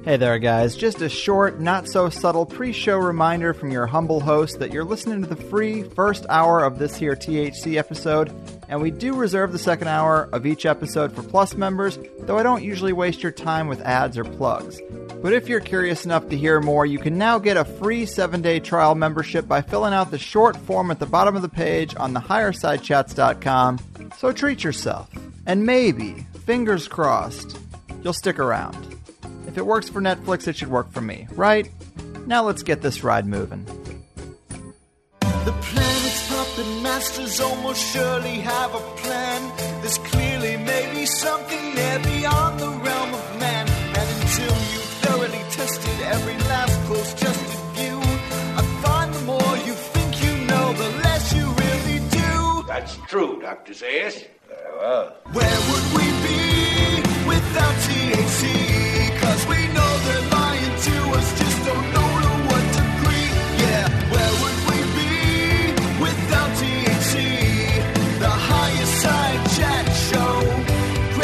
Hey there, guys. Just a short, not-so-subtle pre-show reminder from your humble host that you're listening to the free first hour of this here THC episode, and we do reserve the second hour of each episode for Plus members, though I don't usually waste your time with ads or plugs. But if you're curious enough to hear more, you can now get a free 7-day trial membership by filling out the short form at the bottom of the page on thehighersidechats.com. So treat yourself. And maybe, fingers crossed, you'll stick around. If it works for Netflix, it should work for me, right? Now let's get this ride moving. The planet's puppet masters almost surely have a plan. There's clearly maybe something there beyond the realm of man. And until you've thoroughly tested every last close-tested view, I find the more you think you know, the less you really do. That's true, Dr. Zayas. Very well. Where would we be without THC? Cause we know they're lying to us, just don't know to what degree. Yeah, where would we be without THC? The Higher Side Chat Show,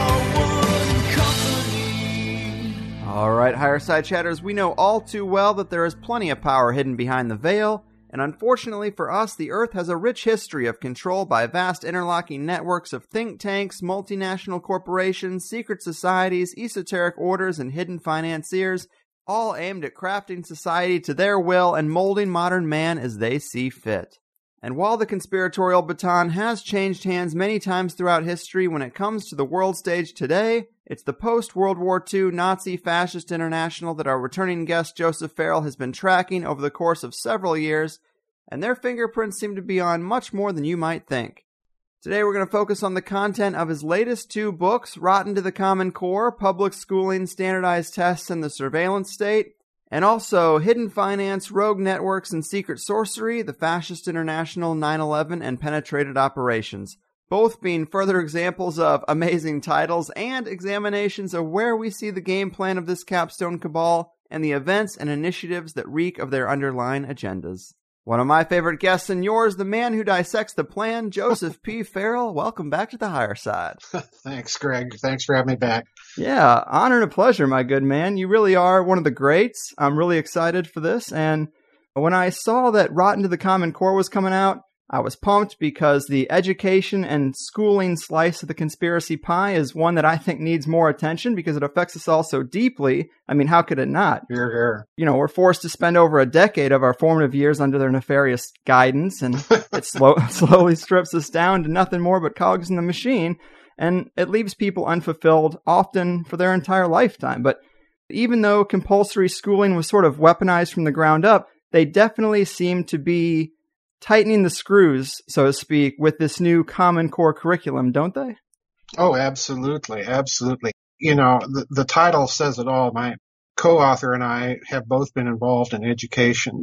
Greg Carlwood Company. All right, Higher Side Chatters, we know all too well that there is plenty of power hidden behind the veil, and unfortunately for us, the Earth has a rich history of control by vast interlocking networks of think tanks, multinational corporations, secret societies, esoteric orders, and hidden financiers, all aimed at crafting society to their will and molding modern man as they see fit. And while the conspiratorial baton has changed hands many times throughout history, when it comes to the world stage today, it's the post-World War II Nazi Fascist International that our returning guest Joseph Farrell has been tracking over the course of several years, and their fingerprints seem to be on much more than you might think. Today we're going to focus on the content of his latest two books, Rotten to the Common Core, Public Schooling, Standardized Tests, and the Surveillance State, and also Hidden Finance, Rogue Networks, and Secret Sorcery, the Fascist International, 9/11, and Penetrated Operations, both being further examples of amazing titles and examinations of where we see the game plan of this capstone cabal and the events and initiatives that reek of their underlying agendas. One of my favorite guests and yours, the man who dissects the plan, Joseph P. Farrell. Welcome back to the Higher Side. Thanks, Greg. Thanks for having me back. Yeah, honor and a pleasure, my good man. You really are one of the greats. I'm really excited for this. And when I saw that Rotten to the Common Core was coming out, I was pumped because the education and schooling slice of the conspiracy pie is one that I think needs more attention because it affects us all so deeply. I mean, how could it not? Hear, hear. You know, we're forced to spend over a decade of our formative years under their nefarious guidance, and it slowly strips us down to nothing more but cogs in the machine, and it leaves people unfulfilled, often for their entire lifetime. But even though compulsory schooling was sort of weaponized from the ground up, they definitely seem to be tightening the screws, so to speak, with this new Common Core curriculum, don't they? Oh, absolutely. Absolutely. You know, the title says it all. My co-author and I have both been involved in education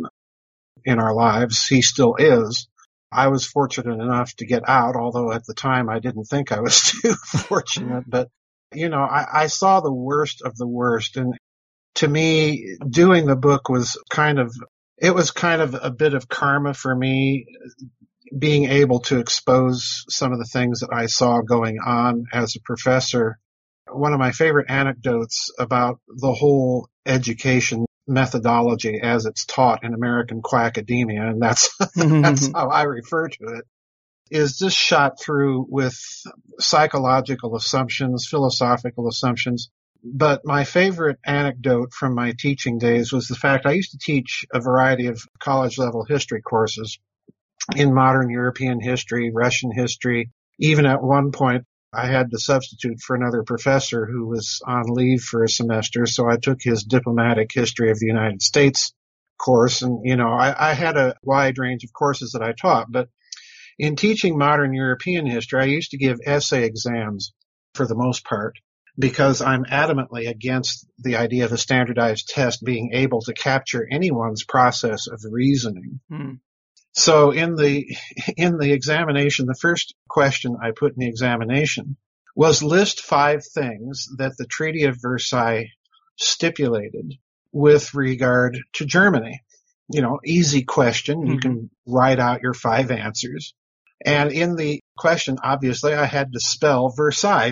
in our lives. He still is. I was fortunate enough to get out, although at the time I didn't think I was too fortunate. But, you know, I saw the worst of the worst. And to me, doing the book was kind of a bit of karma for me, being able to expose some of the things that I saw going on as a professor. One of my favorite anecdotes about the whole education methodology as it's taught in American quackademia, and that's how I refer to it, is just shot through with psychological assumptions, philosophical assumptions. But my favorite anecdote from my teaching days was the fact I used to teach a variety of college-level history courses in modern European history, Russian history. Even at one point, I had to substitute for another professor who was on leave for a semester, so I took his diplomatic history of the United States course. And, you know, I had a wide range of courses that I taught. But in teaching modern European history, I used to give essay exams for the most part, because I'm adamantly against the idea of a standardized test being able to capture anyone's process of reasoning. So in the examination, the first question I put in the examination was list 5 things that the Treaty of Versailles stipulated with regard to Germany. You know, easy question. You can write out your 5 answers. And in the question, obviously, I had to spell Versailles,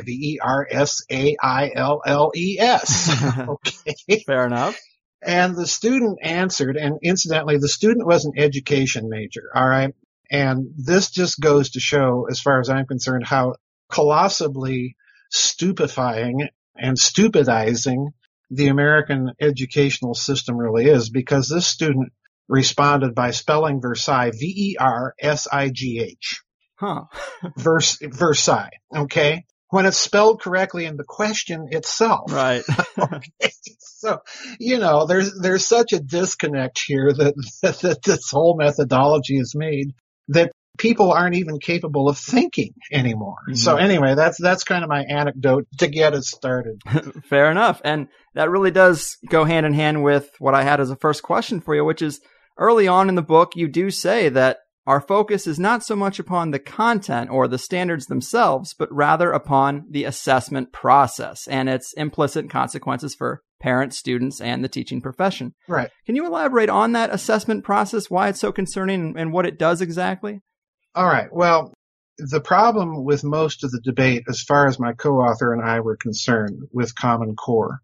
Versailles. Okay. Fair enough. And the student answered, and incidentally, the student was an education major, all right? And this just goes to show, as far as I'm concerned, how colossally stupefying and stupidizing the American educational system really is, because this student responded by spelling Versailles, Versigh. Huh. Versailles, okay? When it's spelled correctly in the question itself. Right. Okay. So, there's such a disconnect here that this whole methodology is made that people aren't even capable of thinking anymore. Mm-hmm. So anyway, that's kind of my anecdote to get us started. Fair enough. And that really does go hand in hand with what I had as a first question for you, which is early on in the book, you do say that our focus is not so much upon the content or the standards themselves, but rather upon the assessment process and its implicit consequences for parents, students, and the teaching profession. Right. Can you elaborate on that assessment process, why it's so concerning and what it does exactly? All right. Well, the problem with most of the debate, as far as my co-author and I were concerned with Common Core,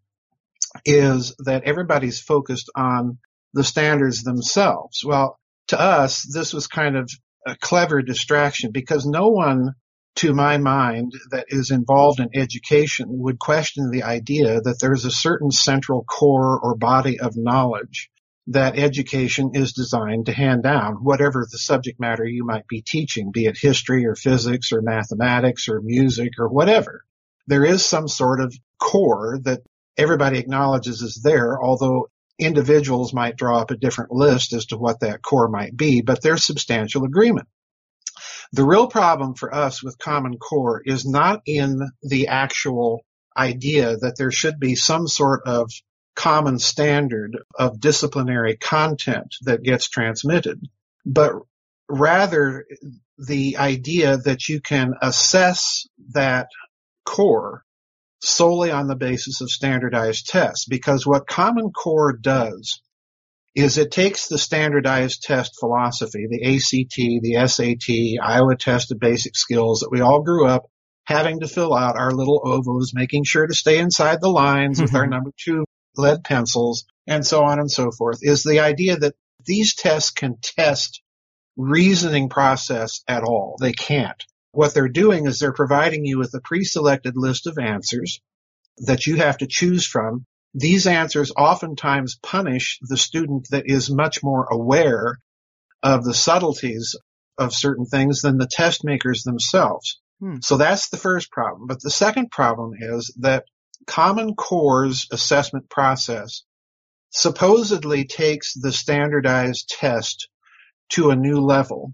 is that everybody's focused on the standards themselves. Well, to us, this was kind of a clever distraction because no one, to my mind, that is involved in education would question the idea that there's a certain central core or body of knowledge that education is designed to hand down, whatever the subject matter you might be teaching, be it history or physics or mathematics or music or whatever. There is some sort of core that everybody acknowledges is there, although individuals might draw up a different list as to what that core might be, but there's substantial agreement. The real problem for us with Common Core is not in the actual idea that there should be some sort of common standard of disciplinary content that gets transmitted, but rather the idea that you can assess that core solely on the basis of standardized tests. Because what Common Core does is it takes the standardized test philosophy, the ACT, the SAT, Iowa Test of Basic Skills that we all grew up having to fill out our little ovos, making sure to stay inside the lines with our number 2 lead pencils, and so on and so forth, is the idea that these tests can test reasoning process at all. They can't. What they're doing is they're providing you with a pre-selected list of answers that you have to choose from. These answers oftentimes punish the student that is much more aware of the subtleties of certain things than the test makers themselves. So that's the first problem. But the second problem is that Common Core's assessment process supposedly takes the standardized test to a new level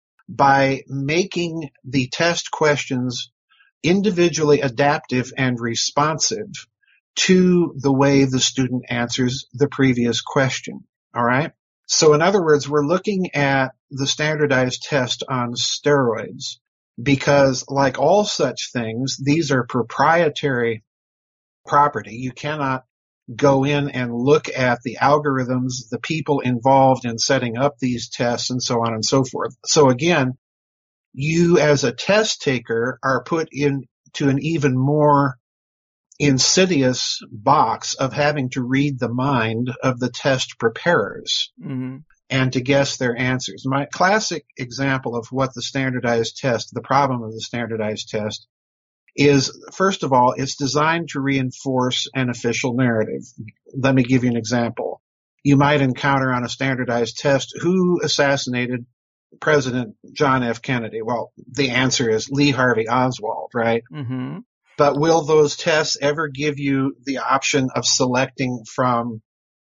by making the test questions individually adaptive and responsive to the way the student answers the previous question. All right? So in other words, we're looking at the standardized test on steroids because, like all such things, these are proprietary property. You cannot go in and look at the algorithms, the people involved in setting up these tests, and so on and so forth. So again, you as a test taker are put into an even more insidious box of having to read the mind of the test preparers and to guess their answers. My classic example of what the standardized test, the problem of the standardized test, is, first of all, it's designed to reinforce an official narrative. Let me give you an example. You might encounter on a standardized test, who assassinated President John F. Kennedy? Well, the answer is Lee Harvey Oswald, right? Mm-hmm. But will those tests ever give you the option of selecting from,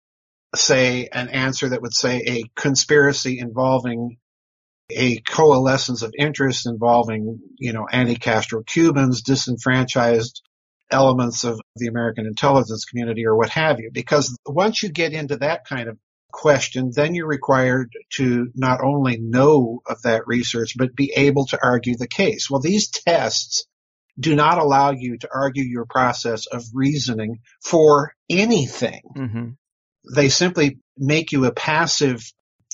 say, an answer that would say a conspiracy involving a coalescence of interests involving, anti-Castro Cubans, disenfranchised elements of the American intelligence community or what have you? Because once you get into that kind of question, then you're required to not only know of that research, but be able to argue the case. Well, these tests do not allow you to argue your process of reasoning for anything. Mm-hmm. They simply make you a passive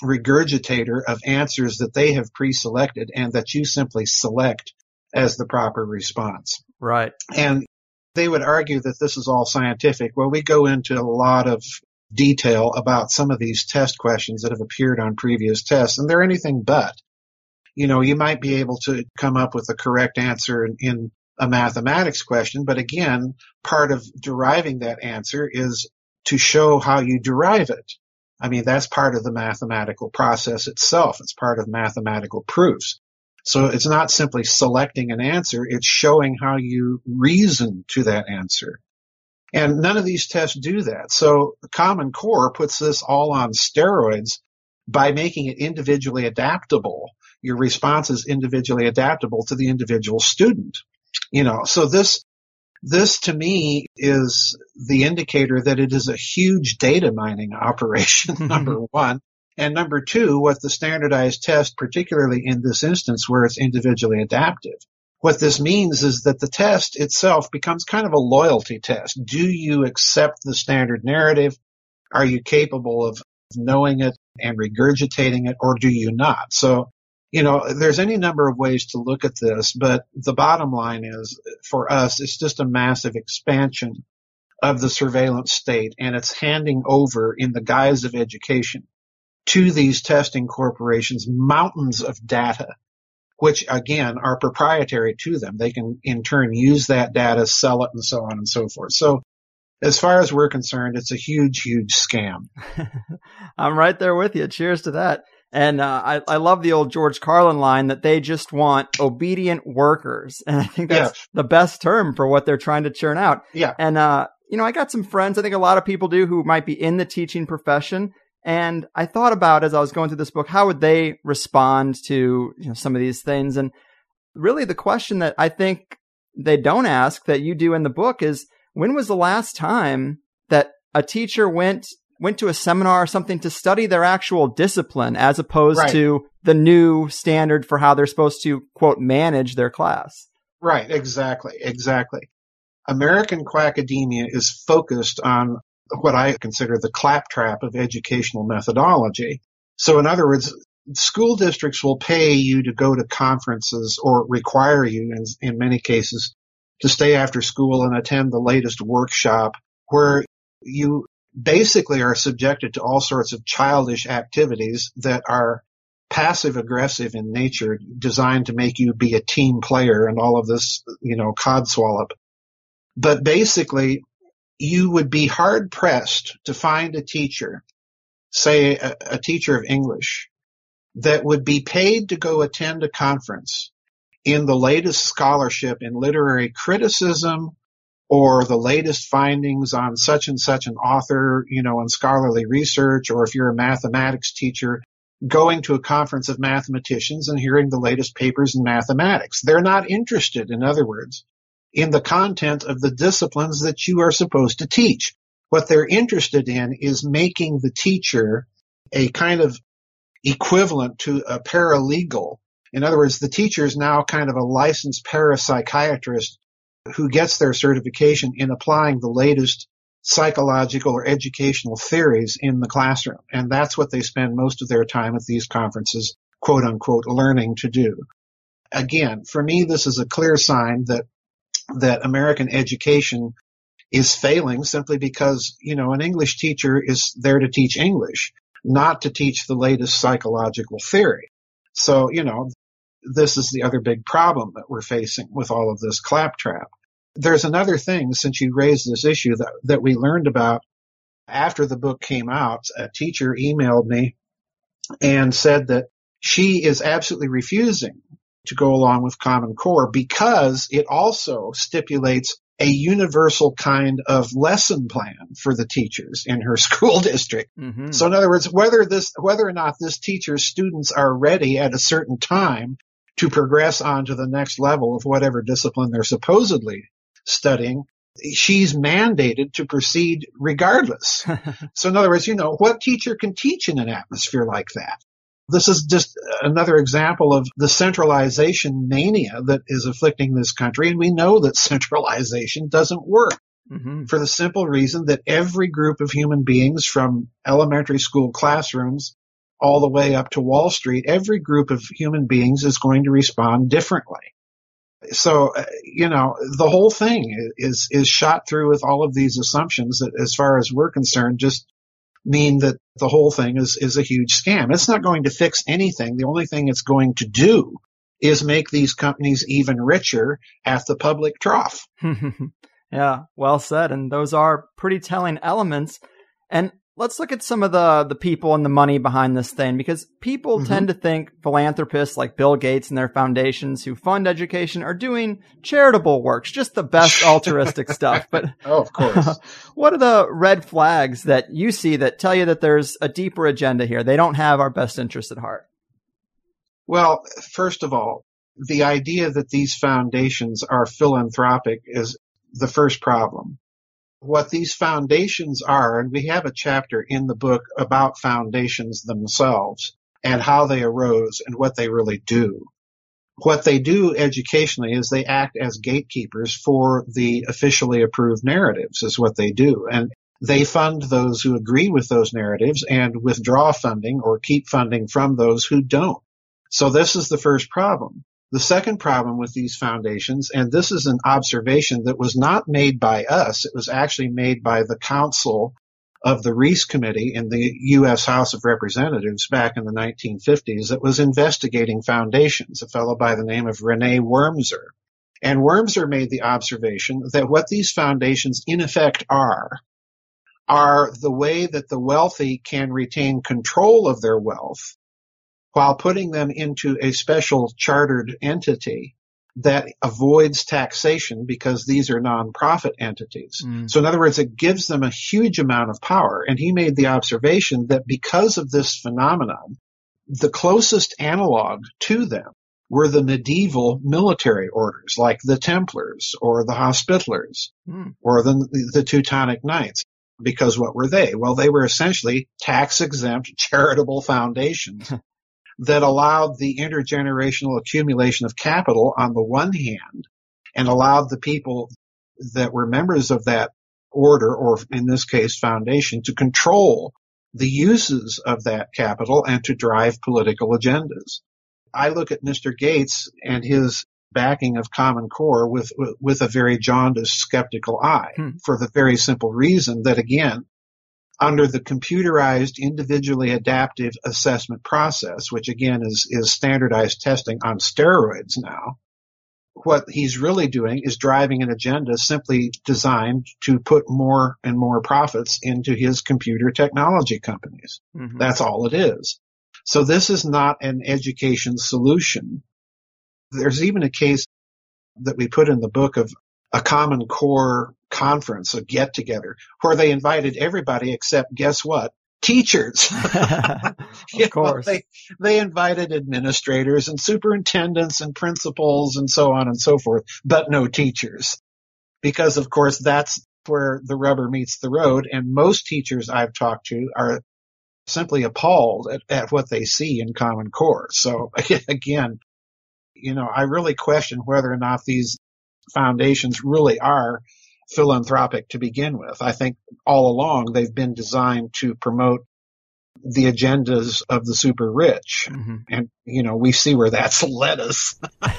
regurgitator of answers that they have pre-selected and that you simply select as the proper response. Right. And they would argue that this is all scientific. Well, we go into a lot of detail about some of these test questions that have appeared on previous tests, and they're anything but. You know, you might be able to come up with the correct answer in a mathematics question, but again, part of deriving that answer is to show how you derive it. I mean, that's part of the mathematical process itself. It's part of mathematical proofs. So it's not simply selecting an answer, it's showing how you reason to that answer. And none of these tests do that. So Common Core puts this all on steroids by making it individually adaptable. Your response is individually adaptable to the individual student. You know, so this to me is the indicator that it is a huge data mining operation, number one. And number two, what the standardized test, particularly in this instance where it's individually adaptive, what this means is that the test itself becomes kind of a loyalty test. Do you accept the standard narrative? Are you capable of knowing it and regurgitating it, or do you not? So, you know, there's any number of ways to look at this, but the bottom line is, for us, it's just a massive expansion of the surveillance state, and it's handing over, in the guise of education, to these testing corporations mountains of data, which, again, are proprietary to them. They can, in turn, use that data, sell it, and so on and so forth. So, as far as we're concerned, it's a huge, huge scam. I'm right there with you. Cheers to that. And I love the old George Carlin line that they just want obedient workers. And I think that's the best term for what they're trying to churn out. Yeah. And, you know, I got some friends, I think a lot of people do, who might be in the teaching profession. And I thought about, as I was going through this book, how would they respond to, you know, some of these things? And really the question that I think they don't ask, that you do in the book, is, when was the last time that a teacher went to a seminar or something to study their actual discipline, as opposed to the new standard for how they're supposed to, quote, manage their class? Right, exactly. American quackademia is focused on what I consider the claptrap of educational methodology. So in other words, school districts will pay you to go to conferences, or require you in many cases to stay after school and attend the latest workshop, where you basically are subjected to all sorts of childish activities that are passive aggressive in nature, designed to make you be a team player and all of this, you know, codswallop. But basically, you would be hard pressed to find a teacher, say a teacher of English, that would be paid to go attend a conference in the latest scholarship in literary criticism, or the latest findings on such and such an author, you know, in scholarly research, or if you're a mathematics teacher, going to a conference of mathematicians and hearing the latest papers in mathematics. They're not interested, in other words, in the content of the disciplines that you are supposed to teach. What they're interested in is making the teacher a kind of equivalent to a paralegal. In other words, the teacher is now kind of a licensed parapsychiatrist who gets their certification in applying the latest psychological or educational theories in the classroom. And that's what they spend most of their time at these conferences, quote unquote, learning to do. Again, for me, this is a clear sign that American education is failing, simply because, you know, an English teacher is there to teach English, not to teach the latest psychological theory. So, you know, this is the other big problem that we're facing with all of this claptrap. There's another thing, since you raised this issue, that we learned about after the book came out. A teacher emailed me and said that she is absolutely refusing to go along with Common Core because it also stipulates a universal kind of lesson plan for the teachers in her school district. Mm-hmm. So in other words, whether or not this teacher's students are ready at a certain time to progress on to the next level of whatever discipline they're supposedly studying, she's mandated to proceed regardless. So in other words, you know, what teacher can teach in an atmosphere like that? This is just another example of the centralization mania that is afflicting this country. And we know that centralization doesn't work for the simple reason that every group of human beings, from elementary school classrooms all the way up to Wall Street, every group of human beings is going to respond differently. So, the whole thing is shot through with all of these assumptions that, as far as we're concerned, just mean that the whole thing is a huge scam. It's not going to fix anything. The only thing it's going to do is make these companies even richer at the public trough. Yeah, well said. And those are pretty telling elements. And let's look at some of the people and the money behind this thing, because people tend to think philanthropists like Bill Gates and their foundations who fund education are doing charitable works, just the best altruistic stuff. But of course, what are the red flags that you see that tell you that there's a deeper agenda here? They don't have our best interests at heart. Well, first of all, the idea that these foundations are philanthropic is the first problem. What these foundations are, and we have a chapter in the book about foundations themselves and how they arose and what they really do. What they do educationally is they act as gatekeepers for the officially approved narratives, is what they do. And they fund those who agree with those narratives and withdraw funding or keep funding from those who don't. So this is the first problem. The second problem with these foundations, and this is an observation that was not made by us, it was actually made by the council of the Reese Committee in the U.S. House of Representatives back in the 1950s that was investigating foundations, a fellow by the name of Rene Wormser. And Wormser made the observation that what these foundations in effect are the way that the wealthy can retain control of their wealth while putting them into a special chartered entity that avoids taxation because these are nonprofit entities. So in other words, it gives them a huge amount of power. And he made the observation that because of this phenomenon, the closest analog to them were the medieval military orders like the Templars or the Hospitallers or the Teutonic Knights. Because what were they? Well, they were essentially tax-exempt charitable foundations that allowed the intergenerational accumulation of capital on the one hand and allowed the people that were members of that order, or in this case foundation, to control the uses of that capital and to drive political agendas. I look at Mr. Gates and his backing of Common Core with a very jaundiced, skeptical eye for the very simple reason that, again, under the computerized individually adaptive assessment process, which again is standardized testing on steroids now, what he's really doing is driving an agenda simply designed to put more and more profits into his computer technology companies. That's all it is. So this is not an education solution. There's even a case that we put in the book of a Common Core conference, a get-together, where they invited everybody except, guess what? Teachers. Of course. They invited administrators and superintendents and principals and so on and so forth, but no teachers. Because, of course, that's where the rubber meets the road, and most teachers I've talked to are simply appalled at what they see in Common Core. So, again, I really question whether or not these foundations really are philanthropic to begin with. I think all along they've been designed to promote the agendas of the super rich. And, we see where that's led us.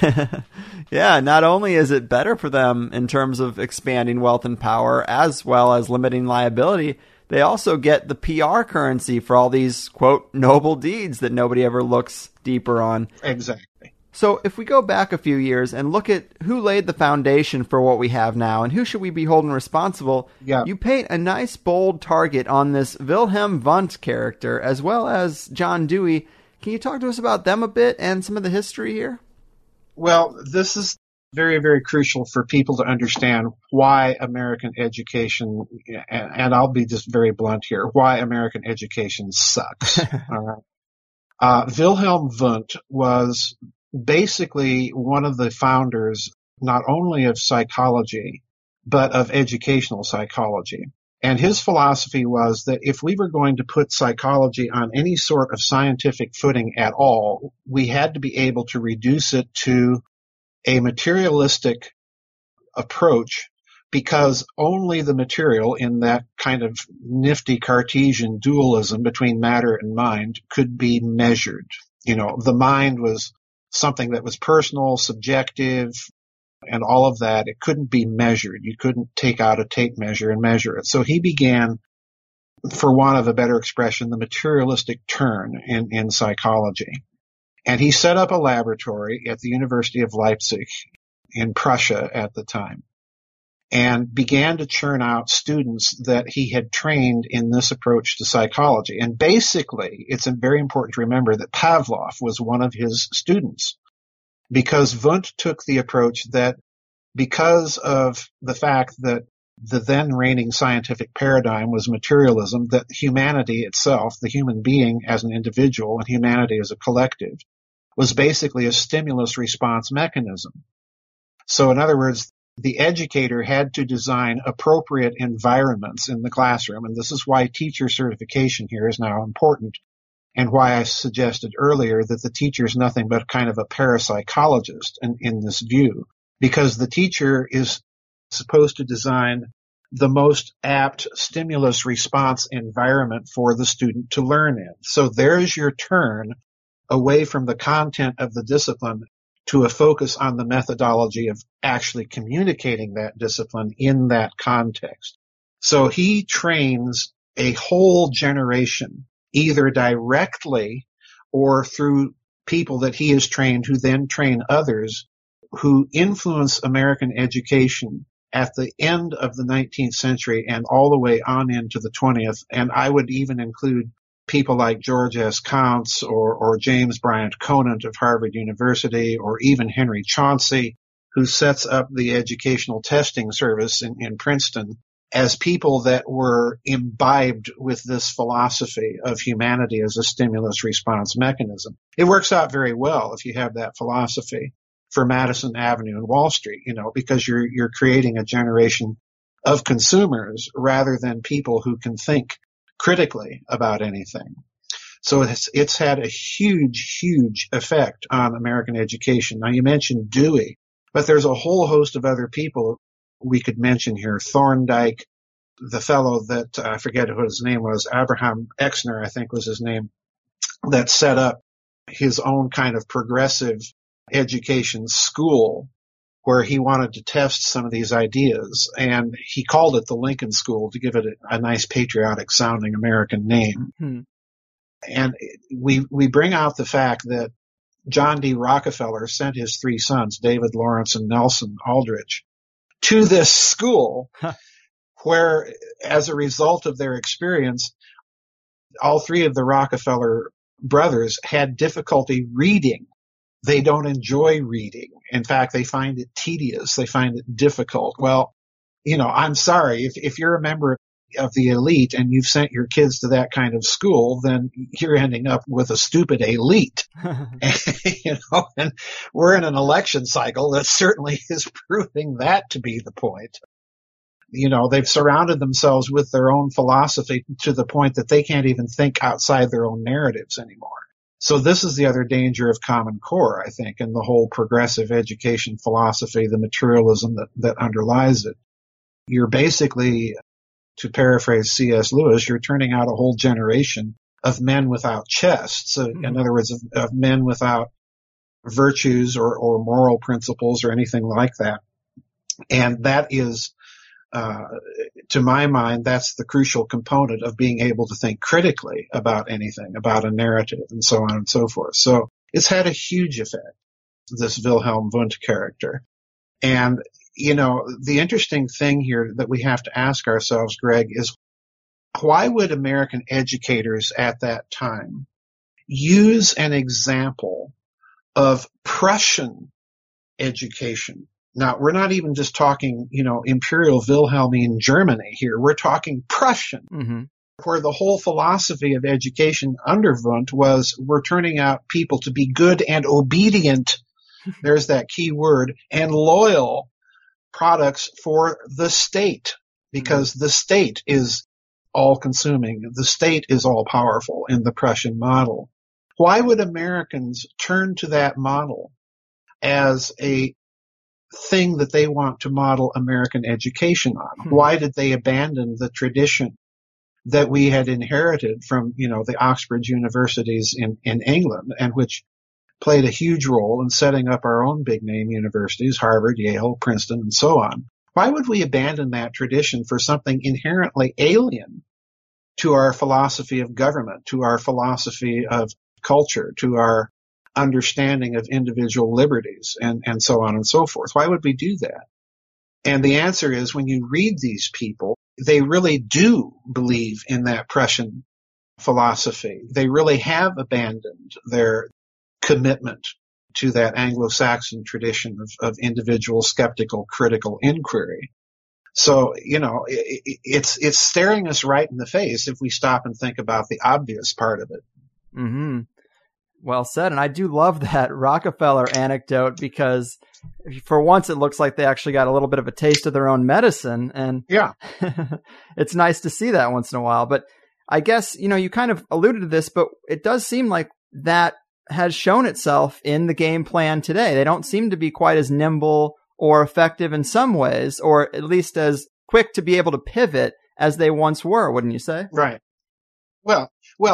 Yeah, not only is it better for them in terms of expanding wealth and power as well as limiting liability, they also get the PR currency for all these, quote, noble deeds that nobody ever looks deeper on. Exactly. So if we go back a few years and look at who laid the foundation for what we have now and who should we be holding responsible, you paint a nice bold target on this Wilhelm Wundt character as well as John Dewey. Can you talk to us about them a bit and some of the history here? Well, this is very, very crucial for people to understand why American education, and I'll be just very blunt here, why American education sucks. All right. Wilhelm Wundt was basically one of the founders not only of psychology, but of educational psychology. And his philosophy was that if we were going to put psychology on any sort of scientific footing at all, we had to be able to reduce it to a materialistic approach because only the material in that kind of nifty Cartesian dualism between matter and mind could be measured. The mind was something that was personal, subjective, and all of that. It couldn't be measured. You couldn't take out a tape measure and measure it. So he began, for want of a better expression, the materialistic turn in psychology. And he set up a laboratory at the University of Leipzig in Prussia at the time, and began to churn out students that he had trained in this approach to psychology. And basically, it's very important to remember that Pavlov was one of his students, because Wundt took the approach that because of the fact that the then reigning scientific paradigm was materialism, that humanity itself, the human being as an individual and humanity as a collective, was basically a stimulus response mechanism. So in other words, the educator had to design appropriate environments in the classroom. And this is why teacher certification here is now important, and why I suggested earlier that the teacher is nothing but kind of a parapsychologist in this view, because the teacher is supposed to design the most apt stimulus response environment for the student to learn in. So there's your turn away from the content of the discipline to a focus on the methodology of actually communicating that discipline in that context. So he trains a whole generation, either directly or through people that he has trained who then train others, who influence American education at the end of the 19th century and all the way on into the 20th. And I would even include people like George S. Counts or James Bryant Conant of Harvard University, or even Henry Chauncey, who sets up the Educational Testing Service in Princeton, as people that were imbibed with this philosophy of humanity as a stimulus response mechanism. It works out very well if you have that philosophy for Madison Avenue and Wall Street, because you're creating a generation of consumers rather than people who can think critically about anything. So it's had a huge, huge effect on American education. Now, you mentioned Dewey, but there's a whole host of other people we could mention here. Thorndike, the fellow that I forget what his name was, Abraham Exner, I think was his name, that set up his own kind of progressive education school where he wanted to test some of these ideas, and he called it the Lincoln School to give it a nice patriotic sounding American name. Mm-hmm. And we bring out the fact that John D. Rockefeller sent his three sons, David, Lawrence, and Nelson Aldrich, to this school where, as a result of their experience, all three of the Rockefeller brothers had difficulty reading. They don't enjoy reading. In fact, they find it tedious. They find it difficult. Well, I'm sorry. If you're a member of the elite and you've sent your kids to that kind of school, then you're ending up with a stupid elite. And we're in an election cycle that certainly is proving that to be the point. They've surrounded themselves with their own philosophy to the point that they can't even think outside their own narratives anymore. So this is the other danger of Common Core, I think, and the whole progressive education philosophy, the materialism that underlies it. You're basically, to paraphrase C.S. Lewis, you're turning out a whole generation of men without chests. In other words, of men without virtues or moral principles or anything like that. And that is, to my mind, that's the crucial component of being able to think critically about anything, about a narrative, and so on and so forth. So it's had a huge effect, this Wilhelm Wundt character. And, the interesting thing here that we have to ask ourselves, Greg, is why would American educators at that time use an example of Prussian education? Now, we're not even just talking, Imperial Wilhelmine Germany here. We're talking Prussian, where the whole philosophy of education under Wundt was we're turning out people to be good and obedient, there's that key word, and loyal products for the state, because the state is all-consuming. The state is all-powerful in the Prussian model. Why would Americans turn to that model as a thing that they want to model American education on? Why did they abandon the tradition that we had inherited from, the Oxford universities in England, and which played a huge role in setting up our own big name universities, Harvard, Yale, Princeton, and so on? Why would we abandon that tradition for something inherently alien to our philosophy of government, to our philosophy of culture, to our understanding of individual liberties, and so on and so forth? Why would we do that? And the answer is, when you read these people, they really do believe in that Prussian philosophy. They really have abandoned their commitment to that Anglo-Saxon tradition of individual skeptical, critical inquiry. So, it's staring us right in the face if we stop and think about the obvious part of it. Mm-hmm. Well said. And I do love that Rockefeller anecdote, because for once it looks like they actually got a little bit of a taste of their own medicine. And yeah, it's nice to see that once in a while. But I guess, you kind of alluded to this, but it does seem like that has shown itself in the game plan today. They don't seem to be quite as nimble or effective in some ways, or at least as quick to be able to pivot as they once were, wouldn't you say? Right. Well,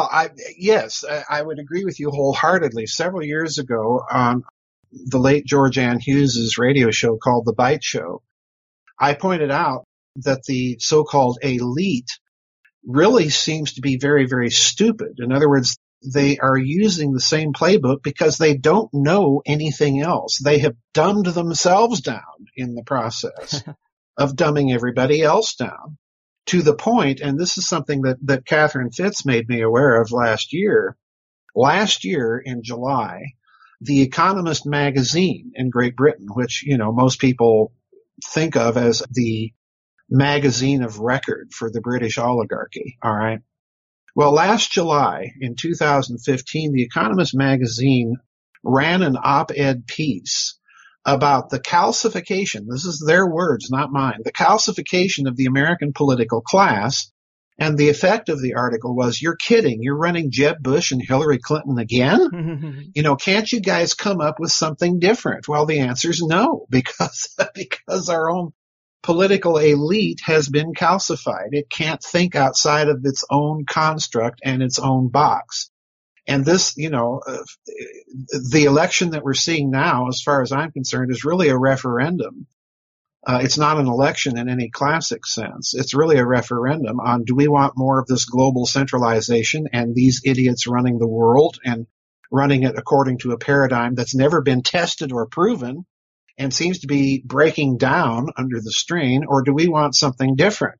yes, I would agree with you wholeheartedly. Several years ago, on the late George Ann Hughes's radio show called The Bite Show, I pointed out that the so-called elite really seems to be very, very stupid. In other words, they are using the same playbook because they don't know anything else. They have dumbed themselves down in the process of dumbing everybody else down, to the point, and this is something that Catherine Fitz made me aware of last year. Last year in July, The Economist magazine in Great Britain, which, most people think of as the magazine of record for the British oligarchy, all right? Well, last July in 2015, The Economist magazine ran an op-ed piece about the calcification, this is their words, not mine, the calcification of the American political class. And the effect of the article was, you're kidding, you're running Jeb Bush and Hillary Clinton again? Can't you guys come up with something different? Well, the answer is no, because our own political elite has been calcified. It can't think outside of its own construct and its own box. And this, the election that we're seeing now, as far as I'm concerned, is really a referendum. It's not an election in any classic sense. It's really a referendum on, do we want more of this global centralization and these idiots running the world and running it according to a paradigm that's never been tested or proven and seems to be breaking down under the strain, or do we want something different?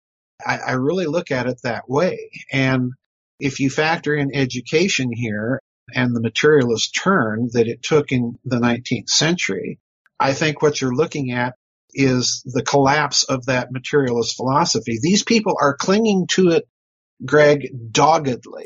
I really look at it that way. And if you factor in education here and the materialist turn that it took in the 19th century, I think what you're looking at is the collapse of that materialist philosophy. These people are clinging to it, Greg, doggedly,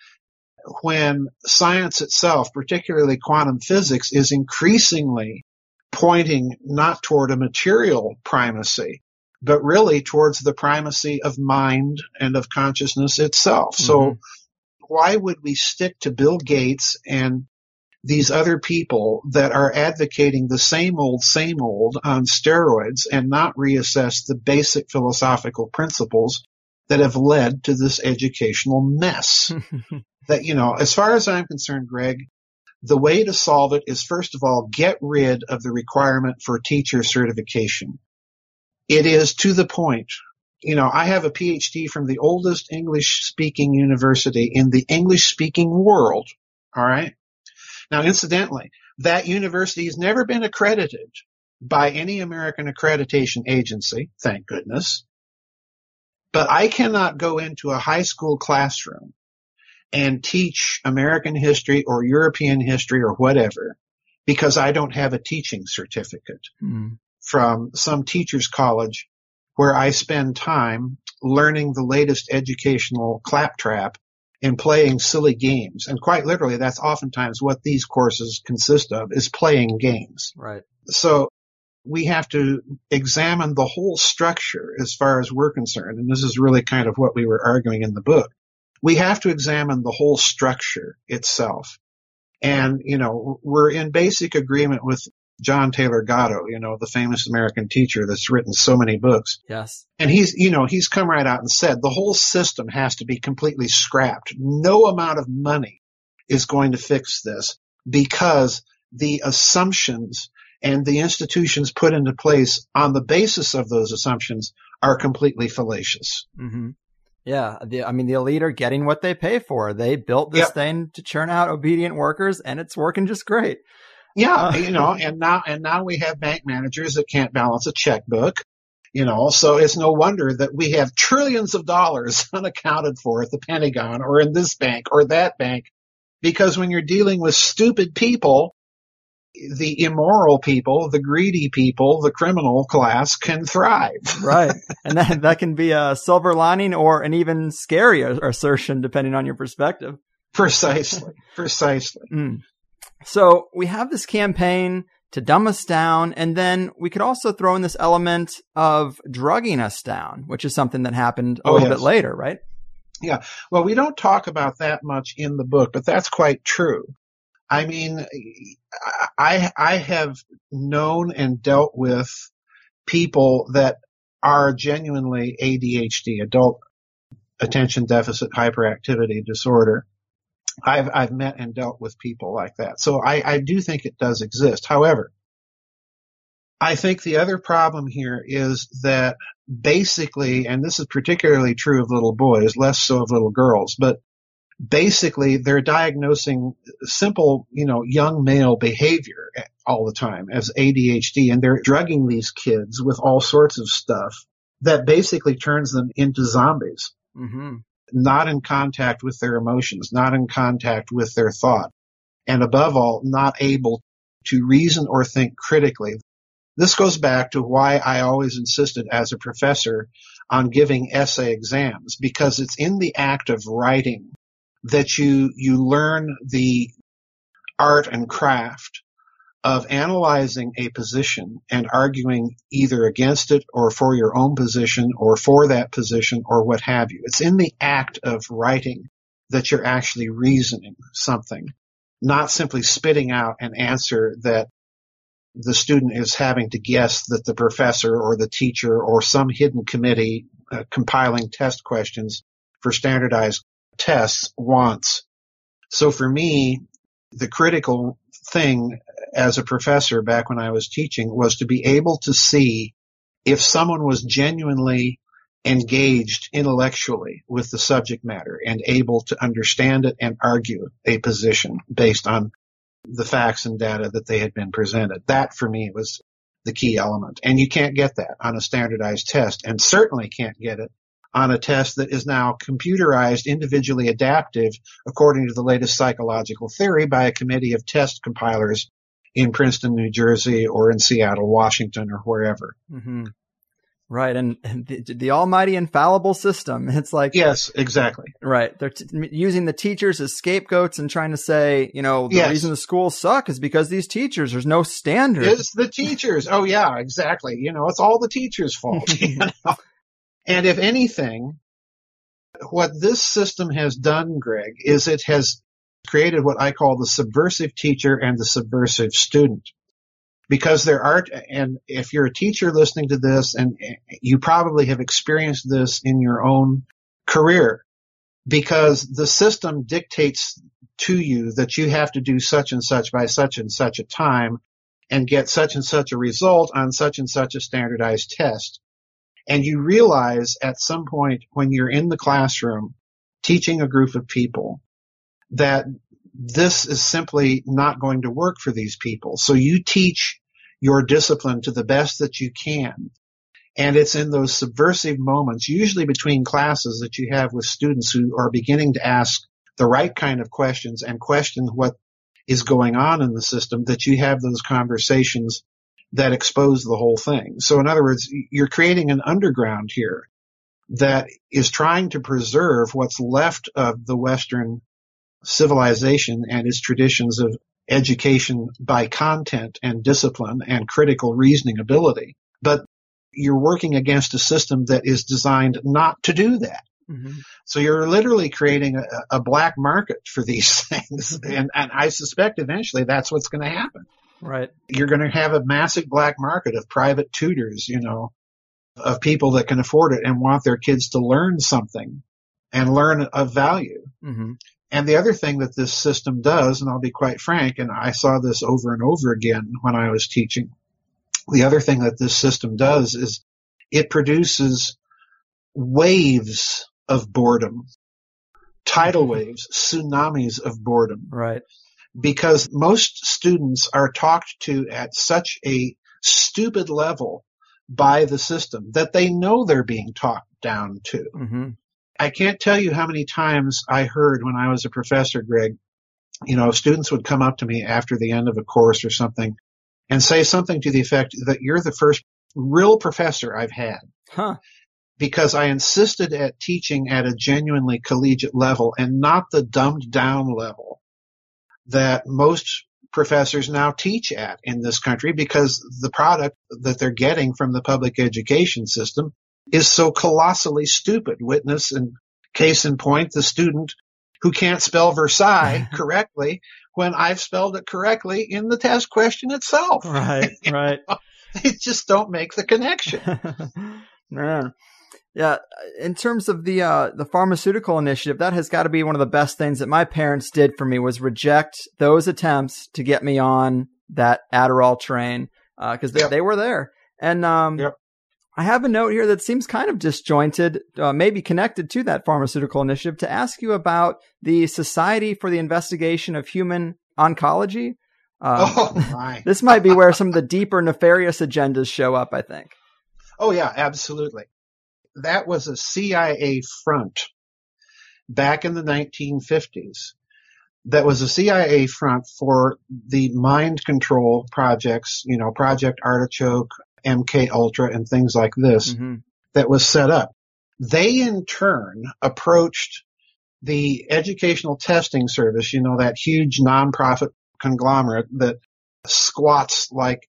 when science itself, particularly quantum physics, is increasingly pointing not toward a material primacy, but really towards the primacy of mind and of consciousness itself. Mm-hmm. So why would we stick to Bill Gates and these other people that are advocating the same old on steroids and not reassess the basic philosophical principles that have led to this educational mess? That, as far as I'm concerned, Greg, the way to solve it is, first of all, get rid of the requirement for teacher certification. It is to the point. I have a PhD from the oldest English-speaking university in the English-speaking world, all right? Now, incidentally, that university has never been accredited by any American accreditation agency, thank goodness. But I cannot go into a high school classroom and teach American history or European history or whatever because I don't have a teaching certificate from some teacher's college where I spend time learning the latest educational claptrap and playing silly games. And quite literally, that's oftentimes what these courses consist of, is playing games. Right. So we have to examine the whole structure as far as we're concerned. And this is really kind of what we were arguing in the book. We have to examine the whole structure itself. And, we're in basic agreement with John Taylor Gatto, the famous American teacher that's written so many books. Yes. And he's come right out and said the whole system has to be completely scrapped. No amount of money is going to fix this because the assumptions and the institutions put into place on the basis of those assumptions are completely fallacious. Mm-hmm. Yeah. The elite are getting what they pay for. They built this thing to churn out obedient workers, and it's working just great. Yeah. And now we have bank managers that can't balance a checkbook, so it's no wonder that we have trillions of dollars unaccounted for at the Pentagon or in this bank or that bank, because when you're dealing with stupid people, the immoral people, the greedy people, the criminal class can thrive. Right. And that can be a silver lining or an even scarier assertion, depending on your perspective. Precisely. So we have this campaign to dumb us down, and then we could also throw in this element of drugging us down, which is something that happened a little bit later, right? Yeah. Well, we don't talk about that much in the book, but that's quite true. I mean, I have known and dealt with people that are genuinely ADHD, adult attention deficit hyperactivity disorder. I've met and dealt with people like that. So I do think it does exist. However, I think the other problem here is that basically, and this is particularly true of little boys, less so of little girls, but basically they're diagnosing simple, young male behavior all the time as ADHD, and they're drugging these kids with all sorts of stuff that basically turns them into zombies. Mm-hmm. Not in contact with their emotions, not in contact with their thought, and above all, not able to reason or think critically. This goes back to why I always insisted as a professor on giving essay exams, because it's in the act of writing that you learn the art and craft of analyzing a position and arguing either against it or for your own position or for that position or what have you. It's in the act of writing that you're actually reasoning something, not simply spitting out an answer that the student is having to guess that the professor or the teacher or some hidden committee compiling test questions for standardized tests wants. So for me, the critical thing as a professor back when I was teaching was to be able to see if someone was genuinely engaged intellectually with the subject matter and able to understand it and argue a position based on the facts and data that they had been presented. That for me was the key element. And you can't get that on a standardized test, and certainly can't get it on a test that is now computerized, individually adaptive, according to the latest psychological theory by a committee of test compilers in Princeton, New Jersey, or in Seattle, Washington, or wherever. Mm-hmm. Right. And the almighty infallible system. It's like, yes, exactly. Right. They're using the teachers as scapegoats and trying to say, the reason the schools suck is because these teachers, there's no standard. It's the teachers. Oh yeah, exactly. It's all the teachers' fault. And if anything, what this system has done, Greg, is it has created what I call the subversive teacher and the subversive student. Because there are, and if you're a teacher listening to this, and you probably have experienced this in your own career, because the system dictates to you that you have to do such and such by such and such a time and get such and such a result on such and such a standardized test. And you realize at some point when you're in the classroom teaching a group of people that this is simply not going to work for these people. So you teach your discipline to the best that you can. And it's in those subversive moments, usually between classes, that you have with students who are beginning to ask the right kind of questions and question what is going on in the system, that you have those conversations that expose the whole thing. So in other words, you're creating an underground here that is trying to preserve what's left of the Western civilization and its traditions of education by content and discipline and critical reasoning ability. But you're working against a system that is designed not to do that. Mm-hmm. So you're literally creating a black market for these things. And I suspect eventually that's what's going to happen. Right. You're going to have a massive black market of private tutors, of people that can afford it and want their kids to learn something and learn of value. Mm-hmm. And the other thing that this system does, and I'll be quite frank, and I saw this over and over again when I was teaching, the other thing that this system does is it produces waves of boredom, tidal waves, tsunamis of boredom. Right. Because most students are talked to at such a stupid level by the system that they know they're being talked down to. Mm-hmm. I can't tell you how many times I heard when I was a professor, Greg, students would come up to me after the end of a course or something and say something to the effect that you're the first real professor I've had. Huh. Because I insisted at teaching at a genuinely collegiate level and not the dumbed down level that most professors now teach at in this country, because the product that they're getting from the public education system is so colossally stupid. Witness and case in point, the student who can't spell Versailles correctly when I've spelled it correctly in the test question itself. Right, right. They just don't make the connection. Man. Yeah, in terms of the pharmaceutical initiative, that has got to be one of the best things that my parents did for me, was reject those attempts to get me on that Adderall train, because they were there. And I have a note here that seems kind of disjointed, maybe connected to that pharmaceutical initiative, to ask you about the Society for the Investigation of Human Oncology. This might be where some of the deeper nefarious agendas show up, I think. Oh, yeah, absolutely. That was a CIA front back in the 1950s. That was a CIA front for the mind control projects, Project Artichoke, MK Ultra, and things like this, that was set up. They in turn approached the Educational Testing Service, that huge nonprofit conglomerate that squats like,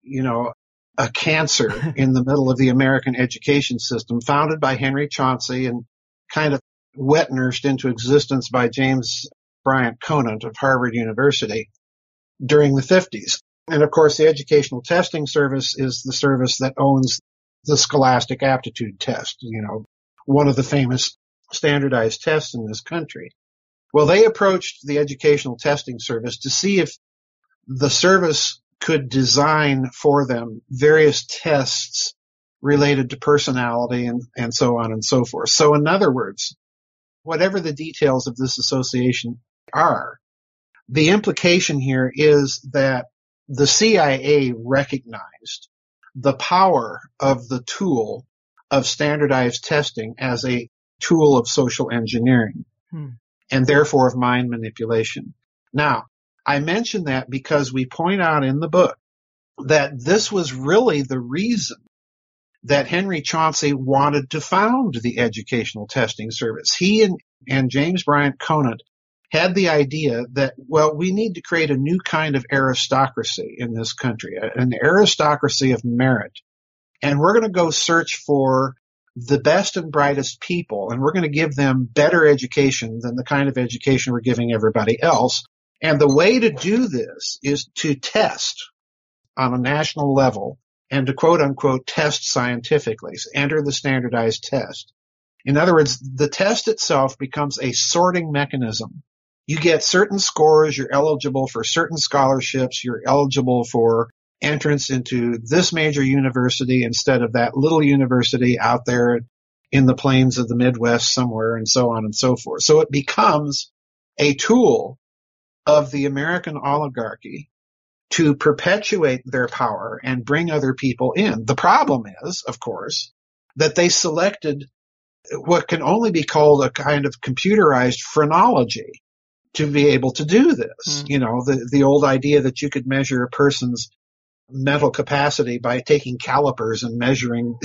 a cancer in the middle of the American education system, founded by Henry Chauncey and kind of wet nursed into existence by James Bryant Conant of Harvard University during the 50s. And of course, the Educational Testing Service is the service that owns the Scholastic Aptitude Test, one of the famous standardized tests in this country. Well, they approached the Educational Testing Service to see if the service could design for them various tests related to personality and so on and so forth. So in other words, whatever the details of this association are, the implication here is that the CIA recognized the power of the tool of standardized testing as a tool of social engineering and therefore of mind manipulation. Now, I mention that because we point out in the book that this was really the reason that Henry Chauncey wanted to found the Educational Testing Service. He and James Bryant Conant had the idea that, we need to create a new kind of aristocracy in this country, an aristocracy of merit. And we're going to go search for the best and brightest people, and we're going to give them better education than the kind of education we're giving everybody else. And the way to do this is to test on a national level and to quote unquote test scientifically, enter the standardized test. In other words, the test itself becomes a sorting mechanism. You get certain scores, you're eligible for certain scholarships, you're eligible for entrance into this major university instead of that little university out there in the plains of the Midwest somewhere, and so on and so forth. So it becomes a tool of the American oligarchy to perpetuate their power and bring other people in. The problem is, of course, that they selected what can only be called a kind of computerized phrenology to be able to do this. The old idea that you could measure a person's mental capacity by taking calipers and measuring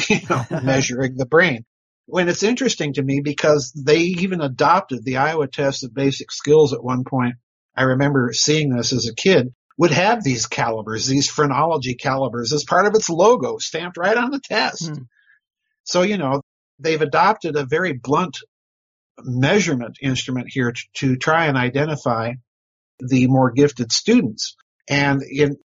the brain. When it's interesting to me because they even adopted the Iowa Test of Basic Skills at one point. I remember seeing this as a kid, would have these calibers, these phrenology calibers as part of its logo stamped right on the test. So, they've adopted a very blunt measurement instrument here to try and identify the more gifted students. And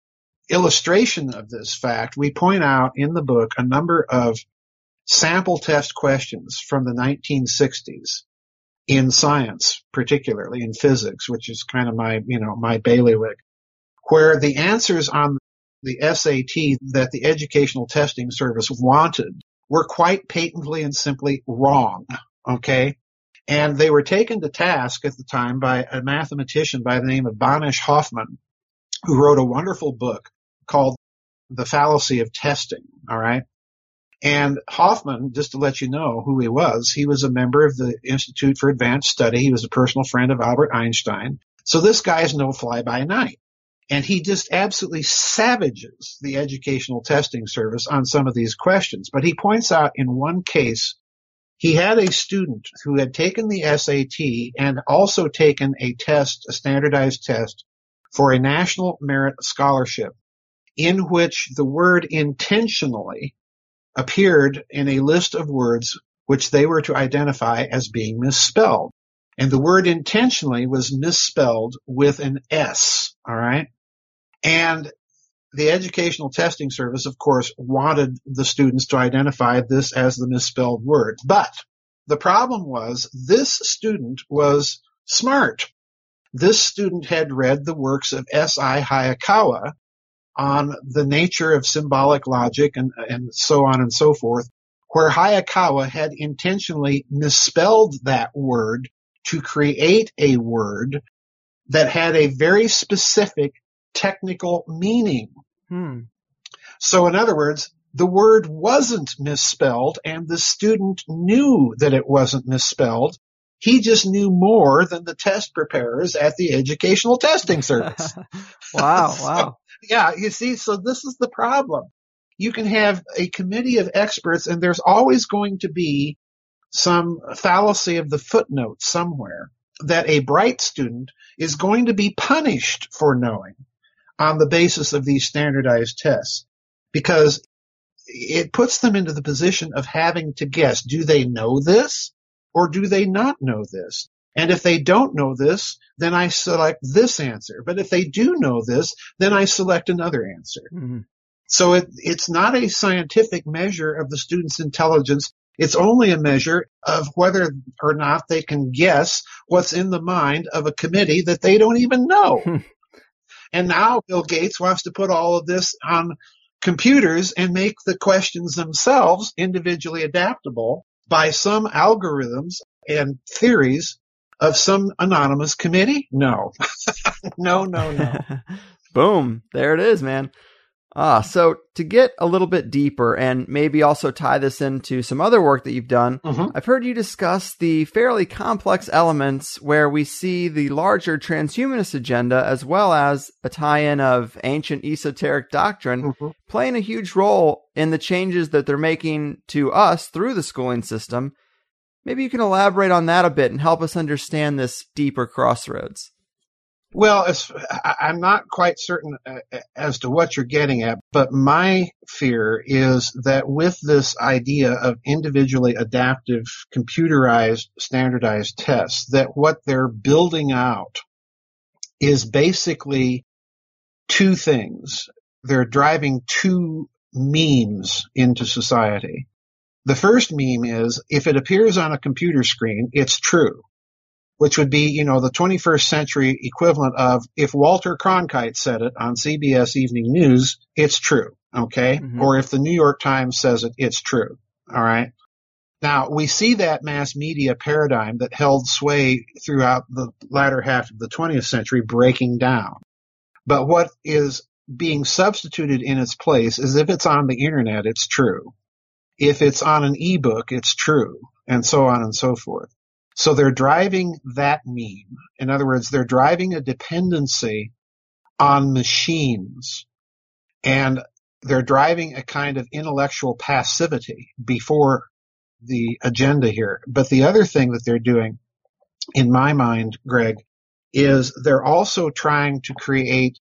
illustration of this fact, we point out in the book a number of sample test questions from the 1960s in science, particularly in physics, which is kind of my bailiwick, where the answers on the SAT that the Educational Testing Service wanted were quite patently and simply wrong, okay? And they were taken to task at the time by a mathematician by the name of Banish Hoffman, who wrote a wonderful book called The Fallacy of Testing, all right? And Hoffman, just to let you know who he was a member of the Institute for Advanced Study. He was a personal friend of Albert Einstein. So this guy's no fly-by-night. And he just absolutely savages the Educational Testing Service on some of these questions. But he points out in one case, he had a student who had taken the SAT and also taken a test, a standardized test, for a National Merit Scholarship, in which the word intentionally appeared in a list of words which they were to identify as being misspelled. And the word intentionally was misspelled with an S, all right? And the Educational Testing Service, of course, wanted the students to identify this as the misspelled word. But the problem was this student was smart. This student had read the works of S.I. Hayakawa on the nature of symbolic logic and so on and so forth, where Hayakawa had intentionally misspelled that word to create a word that had a very specific technical meaning. So in other words, the word wasn't misspelled and the student knew that it wasn't misspelled. He just knew more than the test preparers at the Educational Testing Service. Wow. Yeah, you see, so this is the problem. You can have a committee of experts and there's always going to be some fallacy of the footnote somewhere that a bright student is going to be punished for knowing on the basis of these standardized tests, because it puts them into the position of having to guess, do they know this or do they not know this? And if they don't know this, then I select this answer. But if they do know this, then I select another answer. Mm-hmm. So it's not a scientific measure of the student's intelligence. It's only a measure of whether or not they can guess what's in the mind of a committee that they don't even know. And now Bill Gates wants to put all of this on computers and make the questions themselves individually adaptable by some algorithms and theories of some anonymous committee? No. No. Boom. There it is, man. So to get a little bit deeper and maybe also tie this into some other work that you've done, I've heard you discuss the fairly complex elements where we see the larger transhumanist agenda as well as a tie-in of ancient esoteric doctrine playing a huge role in the changes that they're making to us through the schooling system. Maybe you can elaborate on that a bit and help us understand this deeper crossroads. Well, I'm not quite certain as to what you're getting at, but my fear is that with this idea of individually adaptive, computerized, standardized tests, that what they're building out is basically two things. They're driving two memes into society. The first meme is, if it appears on a computer screen, it's true, which would be, the 21st century equivalent of, if Walter Cronkite said it on CBS Evening News, it's true, okay? Or if the New York Times says it, it's true, all right? Now, we see that mass media paradigm that held sway throughout the latter half of the 20th century breaking down. But what is being substituted in its place is, if it's on the internet, it's true. If it's on an ebook, it's true, and so on and so forth. So they're driving that meme. In other words, they're driving a dependency on machines, and they're driving a kind of intellectual passivity before the agenda here. But the other thing that they're doing, in my mind, Greg, is they're also trying to create,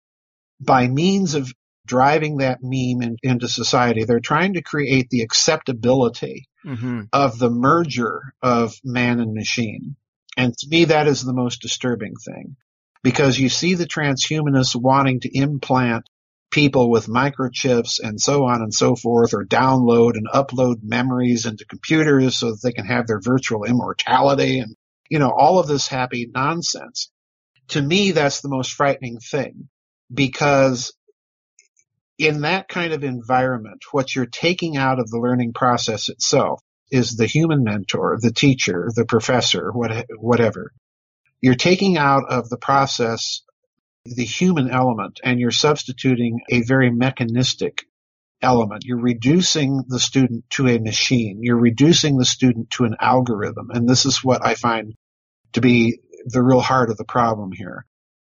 by means of driving that meme into society, they're trying to create the acceptability of the merger of man and machine. And to me, that is the most disturbing thing, because you see the transhumanists wanting to implant people with microchips and so on and so forth, or download and upload memories into computers so that they can have their virtual immortality and, all of this happy nonsense. To me, that's the most frightening thing, because in that kind of environment, what you're taking out of the learning process itself is the human mentor, the teacher, the professor, whatever. You're taking out of the process the human element, and you're substituting a very mechanistic element. You're reducing the student to a machine. You're reducing the student to an algorithm. And this is what I find to be the real heart of the problem here.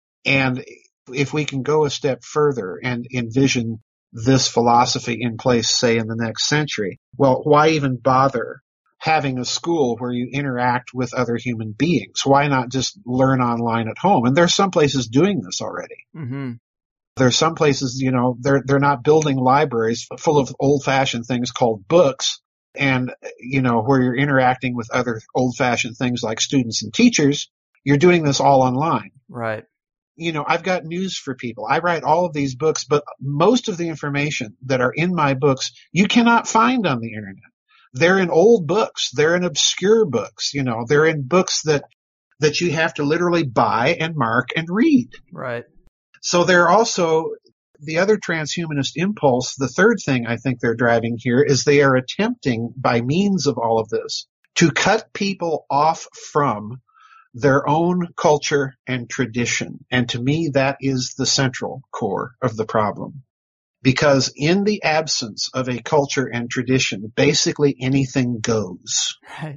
And if we can go a step further and envision this philosophy in place, say, in the next century, well, why even bother having a school where you interact with other human beings? Why not just learn online at home? And there's some places doing this already. Mm-hmm. There's some places, they're not building libraries full of old-fashioned things called books, and, where you're interacting with other old-fashioned things like students and teachers. You're doing this all online. Right. I've got news for people. I write all of these books, but most of the information that are in my books, you cannot find on the internet. They're in old books. They're in obscure books. They're in books that you have to literally buy and mark and read. Right. So they're also the other transhumanist impulse. The third thing I think they're driving here is they are attempting, by means of all of this, to cut people off from their own culture and tradition. And to me, that is the central core of the problem. Because in the absence of a culture and tradition, basically anything goes. Right.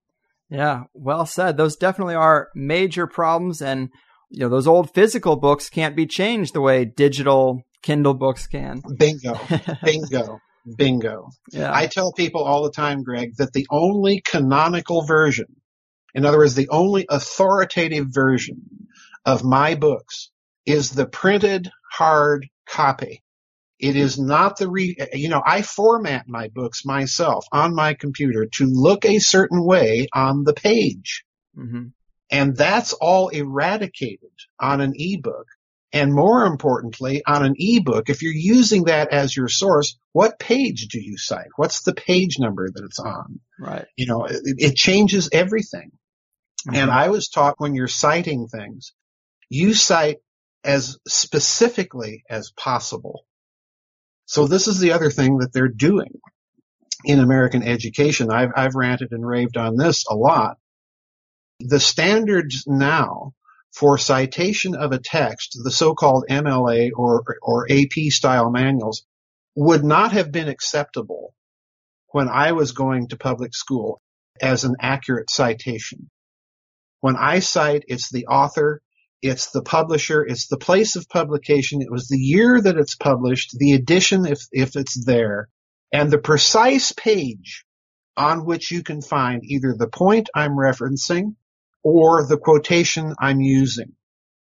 Yeah, well said. Those definitely are major problems. And, those old physical books can't be changed the way digital Kindle books can. Bingo. Bingo. Bingo. Yeah. I tell people all the time, Greg, that the only canonical version, in other words, the only authoritative version of my books, is the printed hard copy. It is not I format my books myself on my computer to look a certain way on the page. Mm-hmm. And that's all eradicated on an ebook. And more importantly, on an ebook, if you're using that as your source, what page do you cite? What's the page number that it's on? Right. It changes everything. Mm-hmm. And I was taught when you're citing things, you cite as specifically as possible. So this is the other thing that they're doing in American education. I've ranted and raved on this a lot. The standards now for citation of a text, the so-called MLA or AP style manuals, would not have been acceptable when I was going to public school as an accurate citation. When I cite, it's the author, it's the publisher, it's the place of publication, it was the year that it's published, the edition if it's there, and the precise page on which you can find either the point I'm referencing or the quotation I'm using.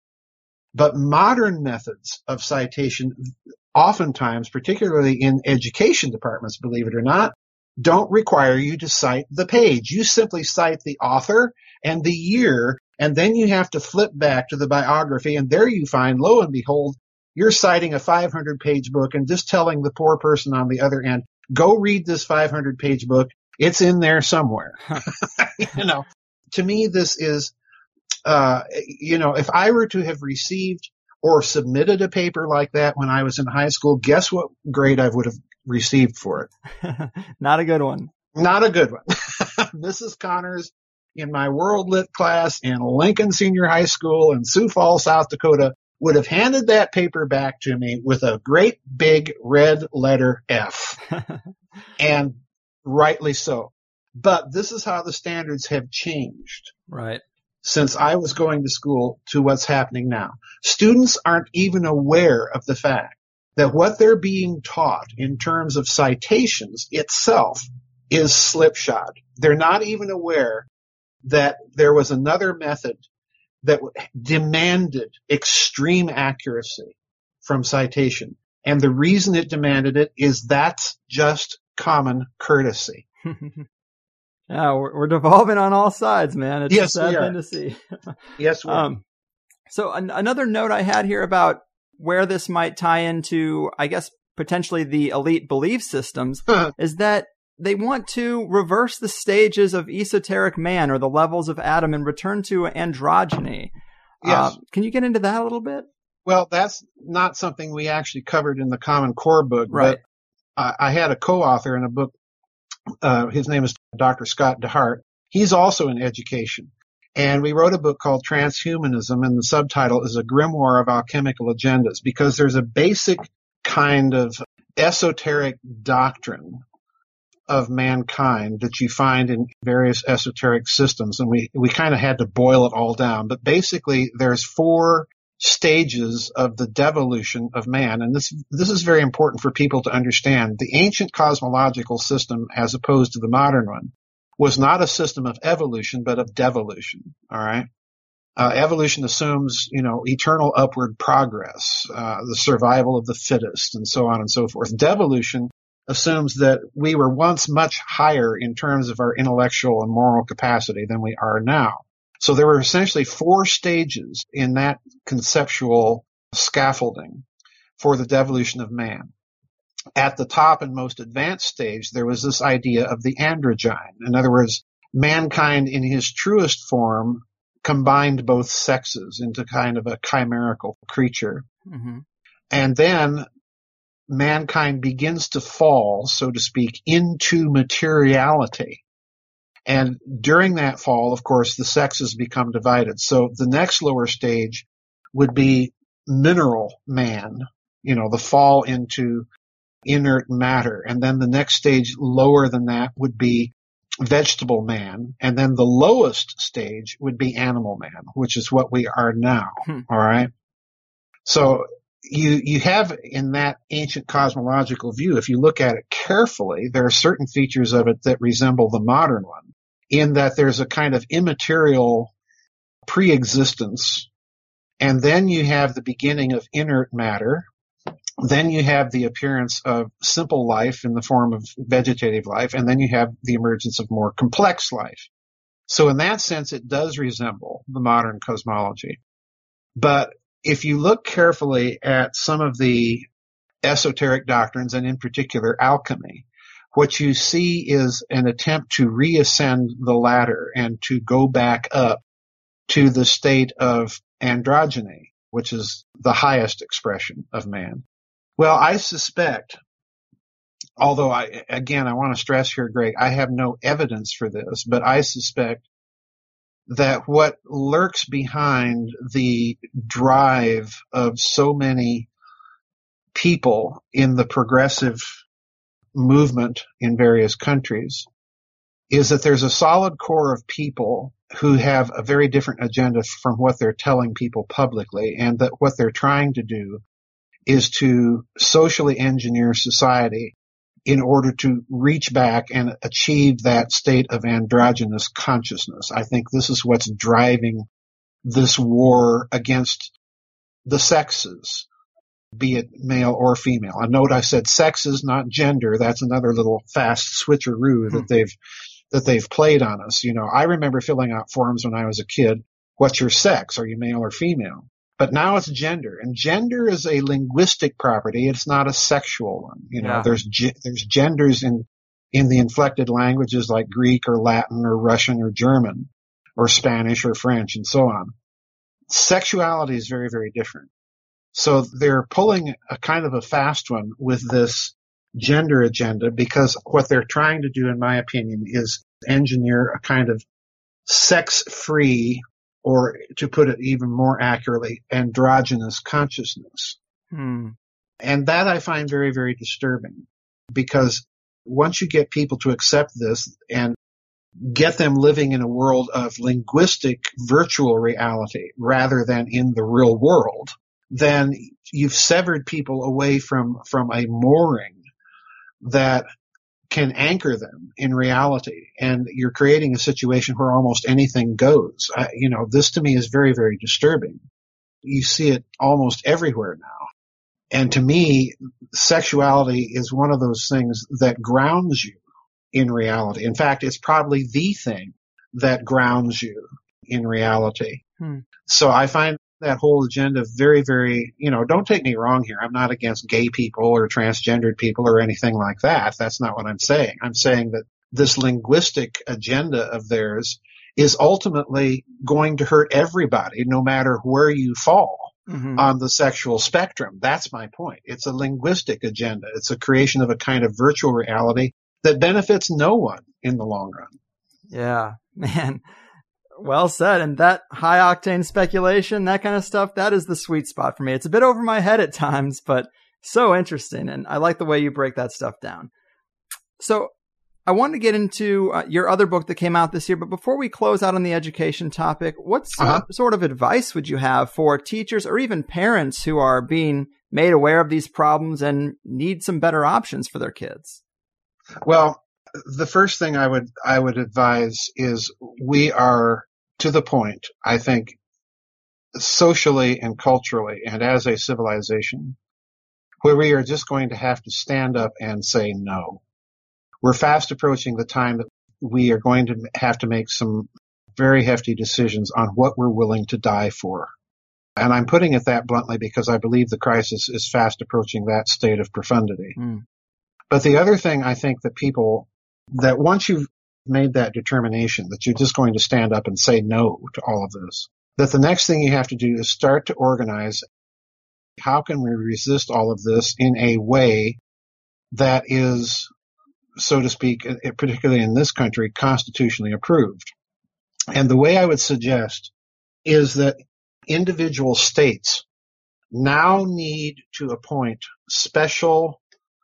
But modern methods of citation, oftentimes, particularly in education departments, believe it or not, don't require you to cite the page. You simply cite the author and the year, and then you have to flip back to the biography, and there you find, lo and behold, you're citing a 500-page book and just telling the poor person on the other end, go read this 500-page book. It's in there somewhere. To me, this is, if I were to have received or submitted a paper like that when I was in high school, guess what grade I would have received for it? Not a good one. Not a good one. Mrs. Connors in my World Lit class in Lincoln Senior High School in Sioux Falls, South Dakota, would have handed that paper back to me with a great big red letter F. And rightly so. But this is how the standards have changed. Right. Since I was going to school to what's happening now. Students aren't even aware of the fact that what they're being taught in terms of citations itself is slipshod. They're not even aware that there was another method that demanded extreme accuracy from citation. And the reason it demanded it is that's just common courtesy. Yeah, we're devolving on all sides, man. It's yes, a sad thing to see. Yes, we are. So another note I had here about where this might tie into, I guess, potentially the elite belief systems, is that they want to reverse the stages of esoteric man or the levels of Adam and return to androgyny. Yes. Can you get into that a little bit? Well, that's not something we actually covered in the Common Core book, right. But I had a co-author in a book. His name is Dr. Scott DeHart. He's also in education. And we wrote a book called Transhumanism, and the subtitle is A Grimoire of Alchemical Agendas, because there's a basic kind of esoteric doctrine of mankind that you find in various esoteric systems. And we kind of had to boil it all down. But basically, there's 4 stages of the devolution of man. And this is very important for people to understand. The ancient cosmological system, as opposed to the modern one, was not a system of evolution, but of devolution. All right. Evolution assumes, eternal upward progress, the survival of the fittest, and so on and so forth. Devolution assumes that we were once much higher in terms of our intellectual and moral capacity than we are now. So there were essentially 4 stages in that conceptual scaffolding for the devolution of man. At the top and most advanced stage, there was this idea of the androgyne. In other words, mankind in his truest form combined both sexes into kind of a chimerical creature. Mm-hmm. And then mankind begins to fall, so to speak, into materiality. And during that fall, of course, the sexes become divided. So the next lower stage would be mineral man, the fall into inert matter. And then the next stage lower than that would be vegetable man. And then the lowest stage would be animal man, which is what we are now. All right. So you have in that ancient cosmological view, if you look at it carefully, there are certain features of it that resemble the modern one, in that there's a kind of immaterial pre-existence. And then you have the beginning of inert matter. Then you have the appearance of simple life in the form of vegetative life. And then you have the emergence of more complex life. So in that sense, it does resemble the modern cosmology. But if you look carefully at some of the esoteric doctrines, and in particular alchemy, what you see is an attempt to reascend the ladder and to go back up to the state of androgyny, which is the highest expression of man. Well, I suspect, although I want to stress here, Greg, I have no evidence for this, but I suspect that what lurks behind the drive of so many people in the progressive movement in various countries is that there's a solid core of people who have a very different agenda from what they're telling people publicly, and that what they're trying to do is to socially engineer society in order to reach back and achieve that state of androgynous consciousness. I think this is what's driving this war against the sexes, be it male or female. I note I said sexes, not gender. That's another little fast switcheroo that they've played on us. I remember filling out forms when I was a kid. What's your sex? Are you male or female? But now it's gender, and gender is a linguistic property. It's not a sexual one. There's genders in the inflected languages like Greek or Latin or Russian or German or Spanish or French and so on. Sexuality is very, very different. So they're pulling a kind of a fast one with this gender agenda, because what they're trying to do, in my opinion, is engineer a kind of sex-free, or to put it even more accurately, androgynous consciousness. And that I find very, very disturbing, because once you get people to accept this and get them living in a world of linguistic virtual reality rather than in the real world, then you've severed people away from a mooring that can anchor them in reality. And you're creating a situation where almost anything goes. This to me is very, very disturbing. You see it almost everywhere now. And to me, sexuality is one of those things that grounds you in reality. In fact, it's probably the thing that grounds you in reality. So I find that whole agenda very, very, don't take me wrong here. I'm not against gay people or transgendered people or anything like that. That's not what I'm saying. I'm saying that this linguistic agenda of theirs is ultimately going to hurt everybody, no matter where you fall on the sexual spectrum. That's my point. It's a linguistic agenda. It's a creation of a kind of virtual reality that benefits no one in the long run. Yeah, man. Well said. And that high octane speculation, that kind of stuff, that is the sweet spot for me. It's a bit over my head at times, but so interesting. And I like the way you break that stuff down. So I wanted to get into your other book that came out this year. But before we close out on the education topic, what sort of advice would you have for teachers or even parents who are being made aware of these problems and need some better options for their kids? Well, the first thing I would advise is we are to the point, I think, socially and culturally and as a civilization, where we are just going to have to stand up and say no. We're fast approaching the time that we are going to have to make some very hefty decisions on what we're willing to die for. And I'm putting it that bluntly because I believe the crisis is fast approaching that state of profundity. But the other thing I think that once you've made that determination that you're just going to stand up and say no to all of this, that the next thing you have to do is start to organize how can we resist all of this in a way that is, so to speak, particularly in this country, constitutionally approved. And the way I would suggest is that individual states now need to appoint special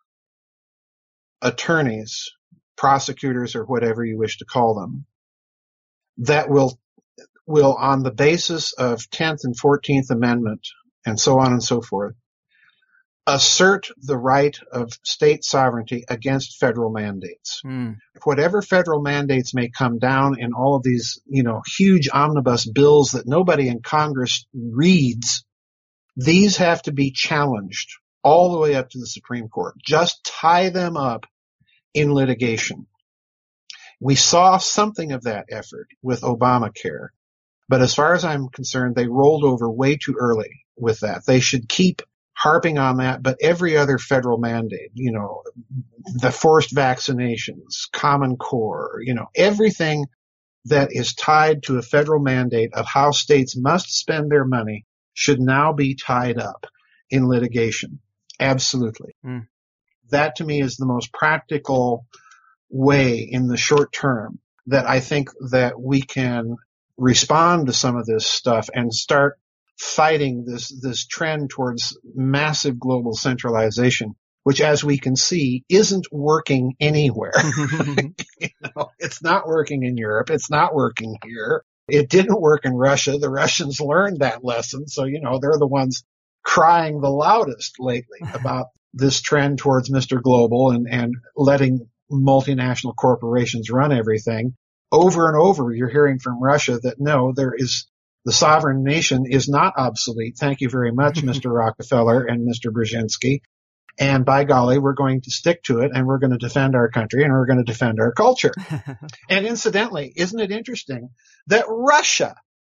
attorneys, prosecutors, or whatever you wish to call them, that will on the basis of 10th and 14th Amendment and so on and so forth, assert the right of state sovereignty against federal mandates. Whatever federal mandates may come down in all of these, huge omnibus bills that nobody in Congress reads, these have to be challenged all the way up to the Supreme Court. Just tie them up in litigation. We saw something of that effort with Obamacare, but as far as I'm concerned, they rolled over way too early with that. They should keep harping on that, but every other federal mandate, the forced vaccinations, Common Core, everything that is tied to a federal mandate of how states must spend their money should now be tied up in litigation. Absolutely. That to me is the most practical way in the short term that I think that we can respond to some of this stuff and start fighting this trend towards massive global centralization, which, as we can see, isn't working anywhere. It's not working in Europe. It's not working here. It didn't work in Russia. The Russians learned that lesson. So, they're the ones crying the loudest lately about this trend towards Mr. Global and letting multinational corporations run everything. Over and over, you're hearing from Russia that no, the sovereign nation is not obsolete. Thank you very much, Mr. Rockefeller and Mr. Brzezinski. And by golly, we're going to stick to it, and we're going to defend our country, and we're going to defend our culture. And incidentally, isn't it interesting that Russia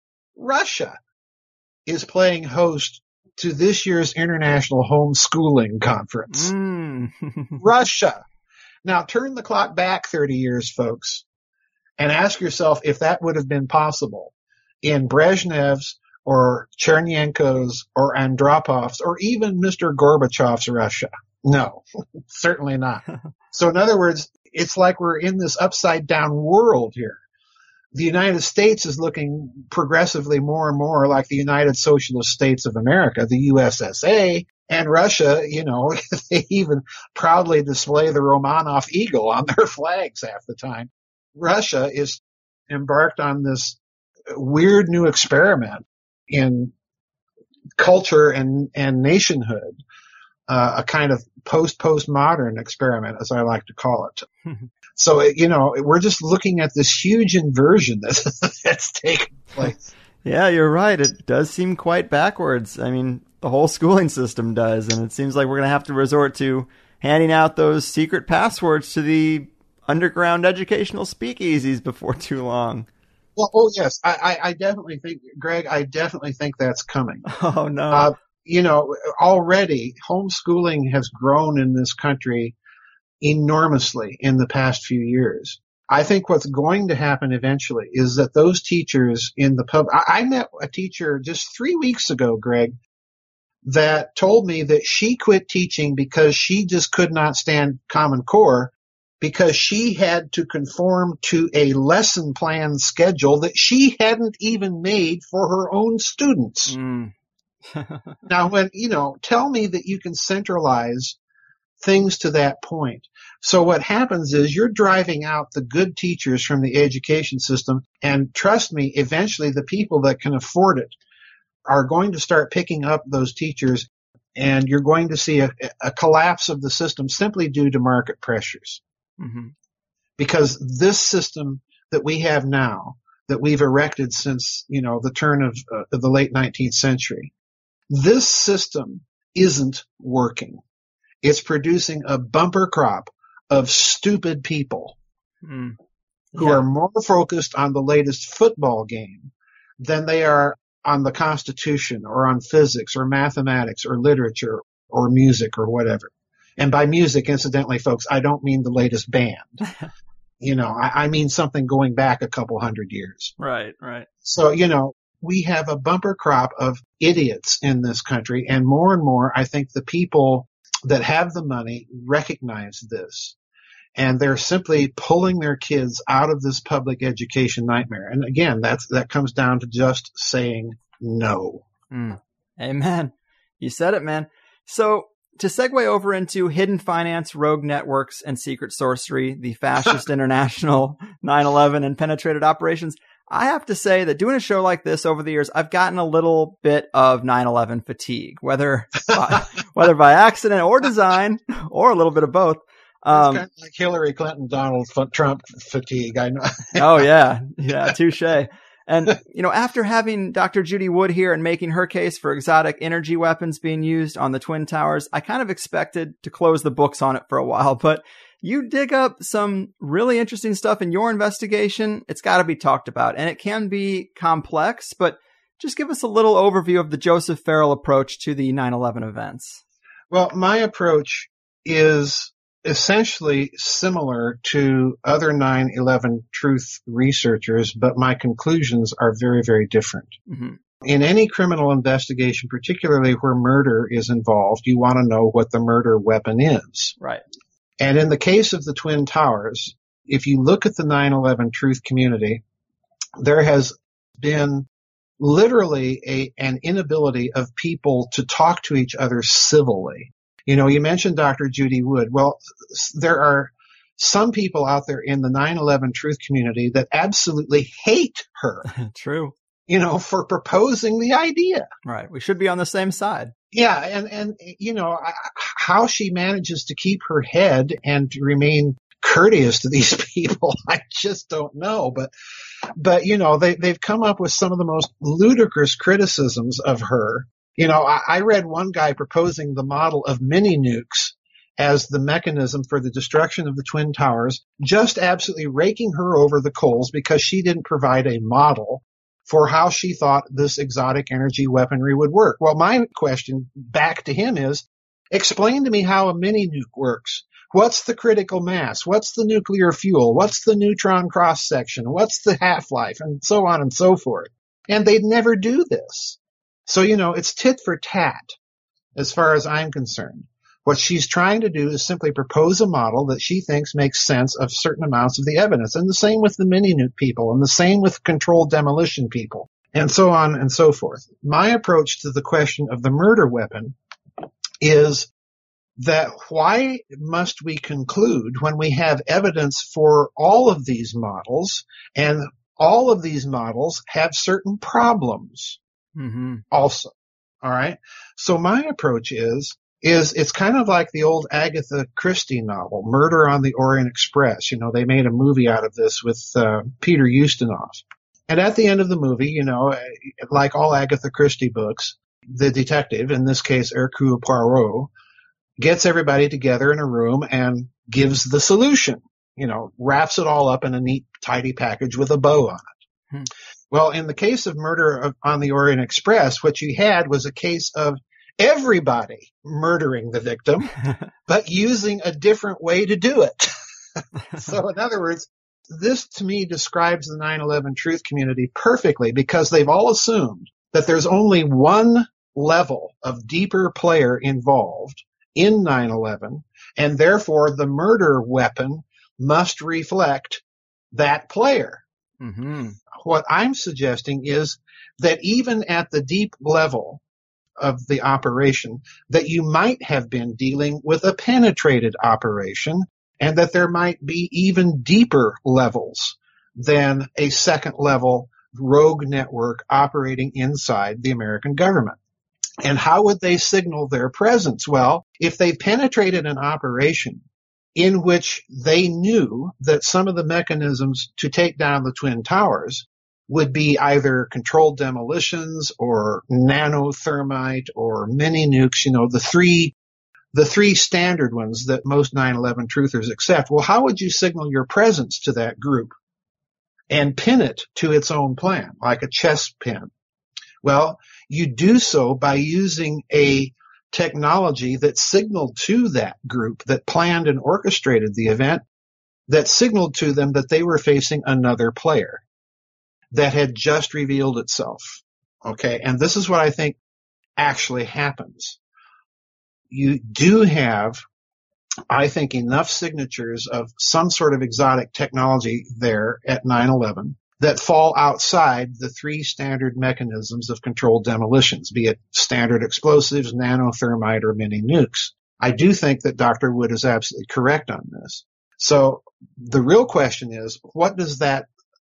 is playing host to this year's International Homeschooling Conference? Russia. Now, turn the clock back 30 years, folks, and ask yourself if that would have been possible in Brezhnev's or Chernyenko's or Andropov's or even Mr. Gorbachev's Russia. No, certainly not. So in other words, it's like we're in this upside down world here. The United States is looking progressively more and more like the United Socialist States of America, the USSA, and Russia, they even proudly display the Romanov eagle on their flags half the time. Russia is embarked on this weird new experiment in culture and nationhood, a kind of postmodern experiment, as I like to call it. So, we're just looking at this huge inversion that's taken place. Yeah, you're right. It does seem quite backwards. I mean, the whole schooling system does, and it seems like we're going to have to resort to handing out those secret passwords to the underground educational speakeasies before too long. Well, oh yes, I definitely think, Greg, I definitely think that's coming. Oh no. Already homeschooling has grown in this country enormously in the past few years. I think what's going to happen eventually is that those teachers in the I met a teacher just 3 weeks ago, Greg, that told me that she quit teaching because she just could not stand Common Core because she had to conform to a lesson plan schedule that she hadn't even made for her own students. Now, tell me that you can centralize things to that point. So what happens is you're driving out the good teachers from the education system, and trust me, eventually the people that can afford it are going to start picking up those teachers, and you're going to see a collapse of the system simply due to market pressures. Mm-hmm. Because this system that we have now, that we've erected since, the turn of the late 19th century, this system isn't working. It's producing a bumper crop of stupid people who are more focused on the latest football game than they are on the Constitution or on physics or mathematics or literature or music or whatever. And by music, incidentally, folks, I don't mean the latest band. I mean something going back a couple hundred years. Right. So, we have a bumper crop of idiots in this country, and more, I think the people that have the money recognize this, and they're simply pulling their kids out of this public education nightmare. And again, that comes down to just saying no. Amen. You said it, man. So to segue over into hidden finance, rogue networks, and secret sorcery, the fascist international, 9/11, and penetrated operations, I have to say that doing a show like this over the years, I've gotten a little bit of 9/11 fatigue, whether by accident or design, or a little bit of both. It's kind of like Hillary Clinton, Donald Trump fatigue. I know. Oh yeah, touche. And after having Dr. Judy Wood here and making her case for exotic energy weapons being used on the Twin Towers, I kind of expected to close the books on it for a while, but you dig up some really interesting stuff in your investigation. It's got to be talked about, and it can be complex, but just give us a little overview of the Joseph Farrell approach to the 9/11 events. Well, my approach is essentially similar to other 9/11 truth researchers, but my conclusions are very, very different. Mm-hmm. In any criminal investigation, particularly where murder is involved, you want to know what the murder weapon is. Right. And in the case of the Twin Towers, if you look at the 9/11 truth community, there has been literally an inability of people to talk to each other civilly. You mentioned Dr. Judy Wood. Well, there are some people out there in the 9/11 truth community that absolutely hate her. True. For proposing the idea. Right. We should be on the same side. Yeah. And how she manages to keep her head and to remain courteous to these people, I just don't know. But they've come up with some of the most ludicrous criticisms of her. I read one guy proposing the model of mini nukes as the mechanism for the destruction of the Twin Towers, just absolutely raking her over the coals because she didn't provide a model for how she thought this exotic energy weaponry would work. Well, my question back to him is, explain to me how a mini nuke works. What's the critical mass? What's the nuclear fuel? What's the neutron cross section? What's the half-life? And so on and so forth. And they'd never do this. So, it's tit for tat as far as I'm concerned. What she's trying to do is simply propose a model that she thinks makes sense of certain amounts of the evidence. And the same with the mini nuke people, and the same with controlled demolition people, and so on and so forth. My approach to the question of the murder weapon is that why must we conclude when we have evidence for all of these models, and all of these models have certain problems also. All right. So my approach is it's kind of like the old Agatha Christie novel, Murder on the Orient Express. They made a movie out of this with Peter Ustinov. And at the end of the movie, like all Agatha Christie books, the detective, in this case Hercule Poirot, gets everybody together in a room and gives the solution, wraps it all up in a neat, tidy package with a bow on it. Well, in the case of murder on the Orient Express, what you had was a case of everybody murdering the victim, but using a different way to do it. So in other words, this to me describes the 9/11 truth community perfectly, because they've all assumed that there's only one level of deeper player involved in 9/11, and therefore the murder weapon must reflect that player. Mm-hmm. What I'm suggesting is that even at the deep level of the operation, that you might have been dealing with a penetrated operation, and that there might be even deeper levels than a second level rogue network operating inside the American government. And how would they signal their presence? Well, if they penetrated an operation in which they knew that some of the mechanisms to take down the Twin Towers would be either controlled demolitions or nanothermite or mini nukes, the three standard ones that most 9/11 truthers accept. Well, how would you signal your presence to that group and pin it to its own plan, like a chess pin? Well, you do so by using a technology that signaled to that group that planned and orchestrated the event, that signaled to them that they were facing another player that had just revealed itself. Okay, and this is what I think actually happens. You do have, I think, enough signatures of some sort of exotic technology there at 9/11 that fall outside the three standard mechanisms of controlled demolitions, be it standard explosives, nanothermite, or mini nukes. I do think that Dr. Wood is absolutely correct on this. So the real question is, what does that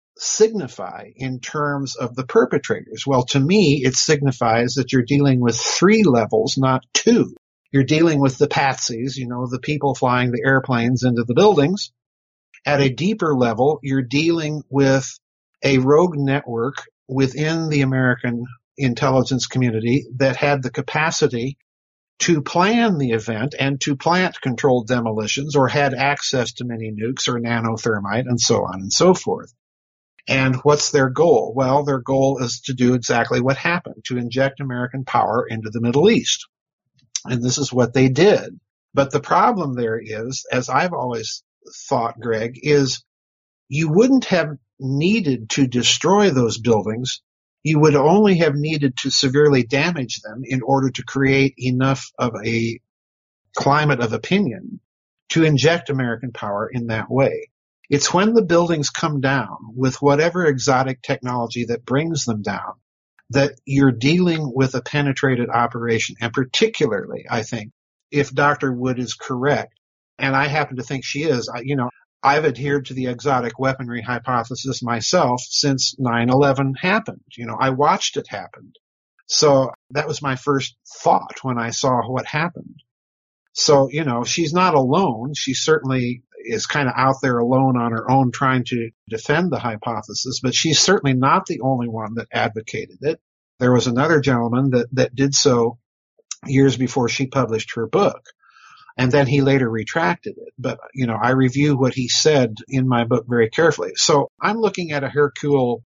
signify in terms of the perpetrators? Well, to me, it signifies that you're dealing with three levels, not two. You're dealing with the patsies, the people flying the airplanes into the buildings. At a deeper level, you're dealing with a rogue network within the American intelligence community that had the capacity to plan the event and to plant controlled demolitions, or had access to mini nukes or nanothermite and so on and so forth. And what's their goal? Well, their goal is to do exactly what happened, to inject American power into the Middle East. And this is what they did. But the problem there is, as I've always thought, Greg, is you wouldn't have needed to destroy those buildings. You would only have needed to severely damage them in order to create enough of a climate of opinion to inject American power in that way. It's when the buildings come down with whatever exotic technology that brings them down that you're dealing with a penetrated operation. And particularly, I think, if Dr. Wood is correct, and I happen to think she is, I've adhered to the exotic weaponry hypothesis myself since 9/11 happened. I watched it happen. So that was my first thought when I saw what happened. So, she's not alone. She certainly is kind of out there alone on her own trying to defend the hypothesis, but she's certainly not the only one that advocated it. There was another gentleman that did so years before she published her book, and then he later retracted it. But, I review what he said in my book very carefully. So I'm looking at a Hercule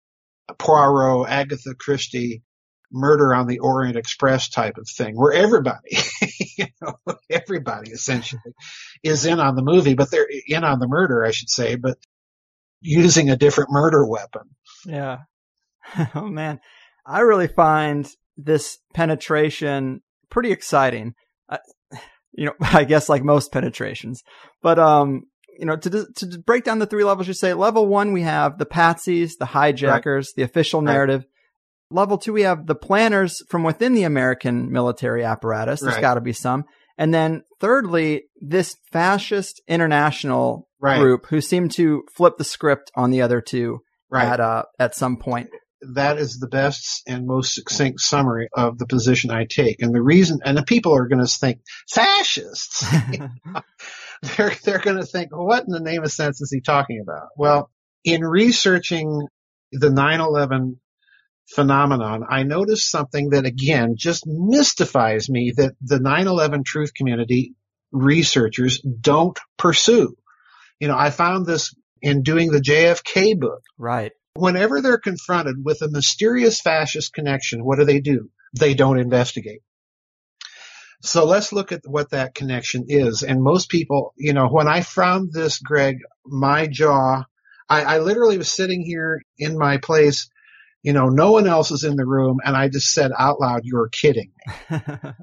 Poirot, Agatha Christie, Murder on the Orient Express type of thing, where everybody, everybody essentially is in on the movie, but they're in on the murder, I should say, but using a different murder weapon. Yeah. Oh man. I really find this penetration pretty exciting. I guess like most penetrations, but, to break down the three levels, you say level one, we have the patsies, the hijackers, the official narrative. Right. Level two, we have the planners from within the American military apparatus. There's got to be some. And then thirdly, this fascist international group who seem to flip the script on the other two at some point. That is the best and most succinct summary of the position I take. And the reason, and the people are going to think, fascists. They're going to think, well, what in the name of sense is he talking about? Well, in researching the 9/11 phenomenon, I noticed something that, again, just mystifies me, that the 9/11 truth community researchers don't pursue. I found this in doing the JFK book. Right. Whenever they're confronted with a mysterious fascist connection, what do? They don't investigate. So let's look at what that connection is. And most people, when I found this, Greg, my jaw, I literally was sitting here in my place, no one else is in the room, and I just said out loud, "You're kidding me."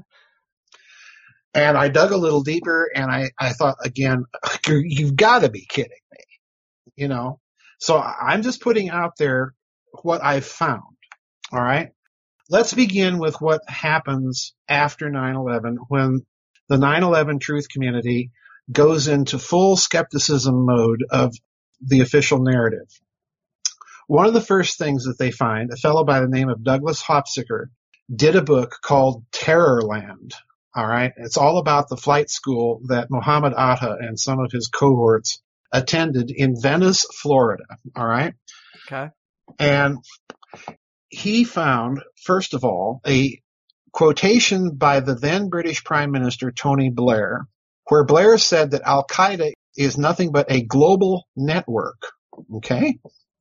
And I dug a little deeper, and I thought, again, you've got to be kidding me, So I'm just putting out there what I've found, all right? Let's begin with what happens after 9/11, when the 9/11 truth community goes into full skepticism mode of the official narrative. One of the first things that they find, a fellow by the name of Douglas Hopsicker did a book called Terrorland. All right. It's all about the flight school that Mohammed Atta and some of his cohorts attended in Venice, Florida. All right. Okay. And he found, first of all, a quotation by the then British Prime Minister, Tony Blair, where Blair said that Al-Qaeda is nothing but a global network. Okay.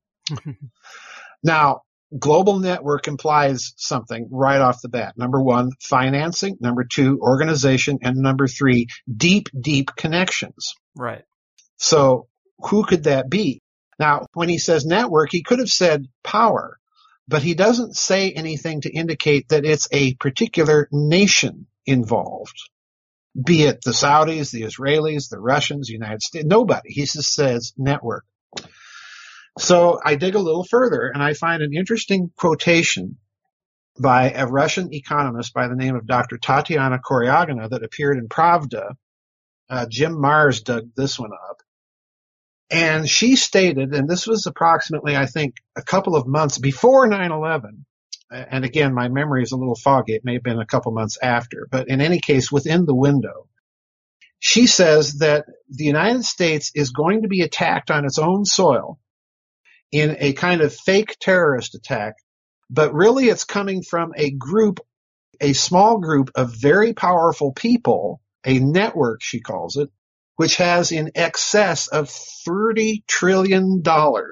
Now, global network implies something right off the bat. Number one, financing. Number two, organization. And number three, deep, deep connections. Right. So who could that be? Now, when he says network, he could have said power, but he doesn't say anything to indicate that it's a particular nation involved, be it the Saudis, the Israelis, the Russians, the United States, nobody. He just says network. So I dig a little further, and I find an interesting quotation by a Russian economist by the name of Dr. Tatiana Koryagina that appeared in Pravda. Jim Mars dug this one up. And she stated, and this was approximately, I think, a couple of months before 9/11, and again, my memory is a little foggy. It may have been a couple months after, but in any case, within the window. She says that the United States is going to be attacked on its own soil in a kind of fake terrorist attack, but really it's coming from a small group of very powerful people, a network, she calls it, which has in excess of $30 trillion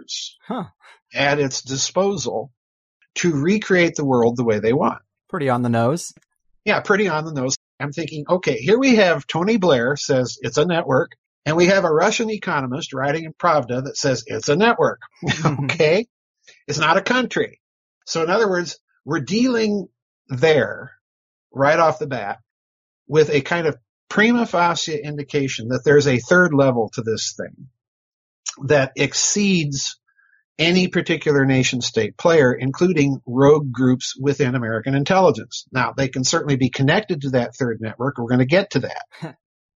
at its disposal to recreate the world the way they want. Pretty on the nose. Yeah, pretty on the nose. I'm thinking, okay, here we have Tony Blair says it's a network, and we have a Russian economist writing in Pravda that says it's a network. Okay? It's not a country. So in other words, we're dealing there right off the bat with a kind of prima facie indication that there's a third level to this thing that exceeds any particular nation state player, including rogue groups within American intelligence. Now, they can certainly be connected to that third network. We're going to get to that.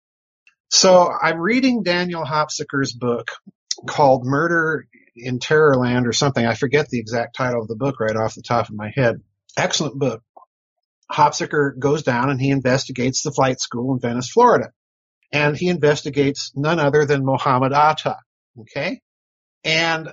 So I'm reading Daniel Hopsicker's book called Murder in Terrorland or something. I forget the exact title of the book right off the top of my head. Excellent book. Hopsicker goes down and he investigates the flight school in Venice, Florida. And he investigates none other than Mohammed Atta. Okay? And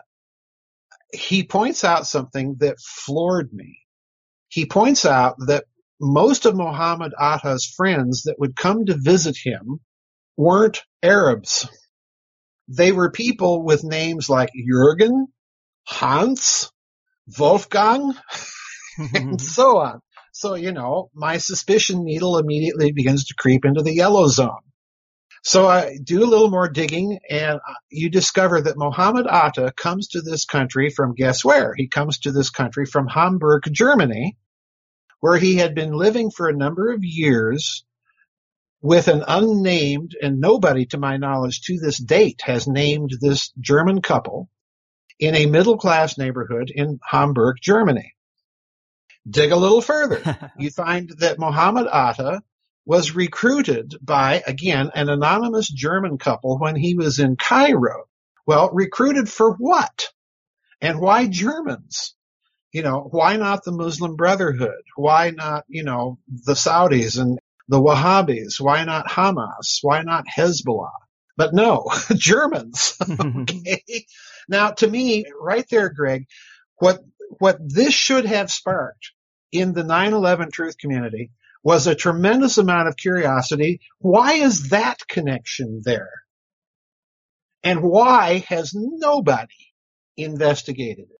he points out something that floored me. He points out that most of Mohammed Atta's friends that would come to visit him weren't Arabs. They were people with names like Jürgen, Hans, Wolfgang, and so on. So, my suspicion needle immediately begins to creep into the yellow zone. So I do a little more digging, and you discover that Mohammed Atta comes to this country from guess where? He comes to this country from Hamburg, Germany, where he had been living for a number of years with an unnamed, and nobody to my knowledge to this date has named this German couple, in a middle-class neighborhood in Hamburg, Germany. Dig a little further. You find that Mohammed Atta was recruited by, again, an anonymous German couple when he was in Cairo. Well, recruited for what? And why Germans? Why not the Muslim Brotherhood? Why not, the Saudis and the Wahhabis? Why not Hamas? Why not Hezbollah? But no, Germans. Okay. Now, to me, right there, Greg, what this should have sparked in the 9/11 truth community was a tremendous amount of curiosity. Why is that connection there? And why has nobody investigated it?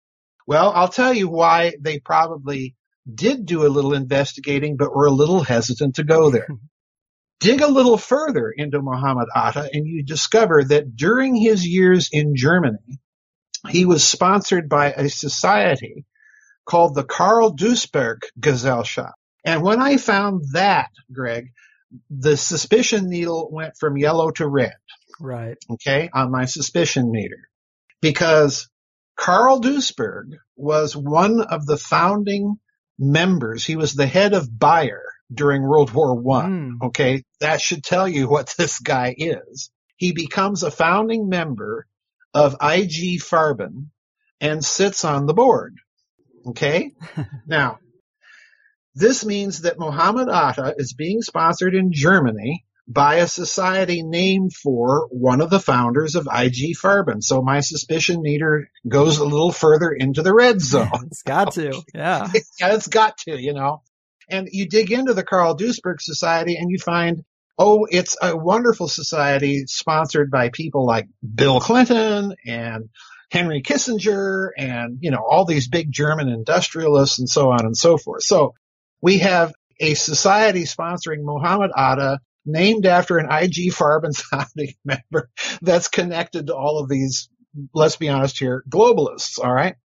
Well, I'll tell you why they probably did do a little investigating, but were a little hesitant to go there. Dig a little further into Muhammad Atta, and you discover that during his years in Germany, he was sponsored by a society called the Karl Duisberg Gesellschaft. And when I found that, Greg, the suspicion needle went from yellow to red. Right. Okay, on my suspicion meter. Because Karl Duisberg was one of the founding members. He was the head of Bayer during World War I. Okay, that should tell you what this guy is. He becomes a founding member of IG Farben and sits on the board. Okay? Now, this means that Muhammad Atta is being sponsored in Germany by a society named for one of the founders of IG Farben. So my suspicion meter goes a little further into the red zone. It's got to, yeah. Yeah, it's got to, you know. And you dig into the Karl Duisberg Society and you find, oh, it's a wonderful society sponsored by people like Bill Clinton and Henry Kissinger and, you know, all these big German industrialists and so on and so forth. So we have a society sponsoring Muhammad Atta named after an IG Farben founding member that's connected to all of these, let's be honest here, globalists, all right?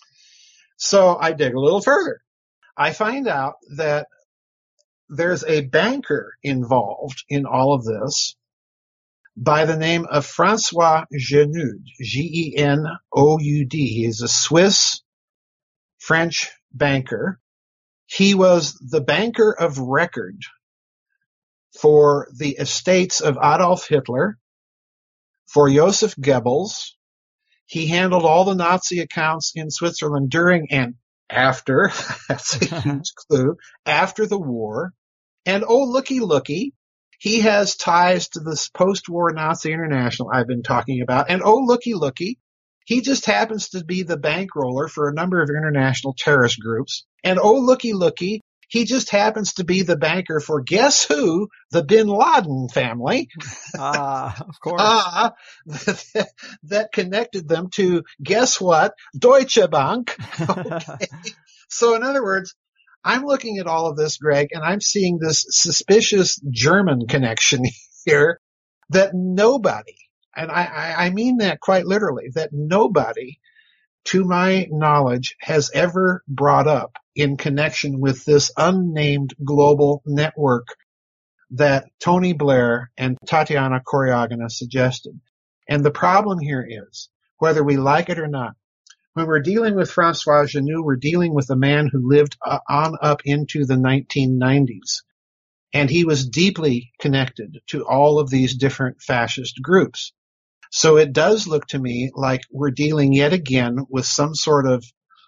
So I dig a little further. I find out that there's a banker involved in all of this by the name of Francois Genoud, Genoud. He is a Swiss-French banker. He was the banker of record for the estates of Adolf Hitler, for Joseph Goebbels. He handled all the Nazi accounts in Switzerland during and after, that's a huge clue, after the war. And oh, looky, he has ties to this post-war Nazi International I've been talking about. And oh, looky, he just happens to be the bankroller for a number of international terrorist groups. And oh, looky, he just happens to be the banker for guess who? The Bin Laden family. Of course. That connected them to, guess what? Deutsche Bank. Okay. So in other words, I'm looking at all of this, Greg, and I'm seeing this suspicious German connection here that nobody, and I mean that quite literally, that nobody, to my knowledge, has ever brought up in connection with this unnamed global network that Tony Blair and Tatiana Koryagina suggested. And the problem here is, whether we like it or not, when we're dealing with Francois Genoud, we're dealing with a man who lived on up into the 1990s. And he was deeply connected to all of these different fascist groups. So it does look to me like we're dealing yet again with some sort of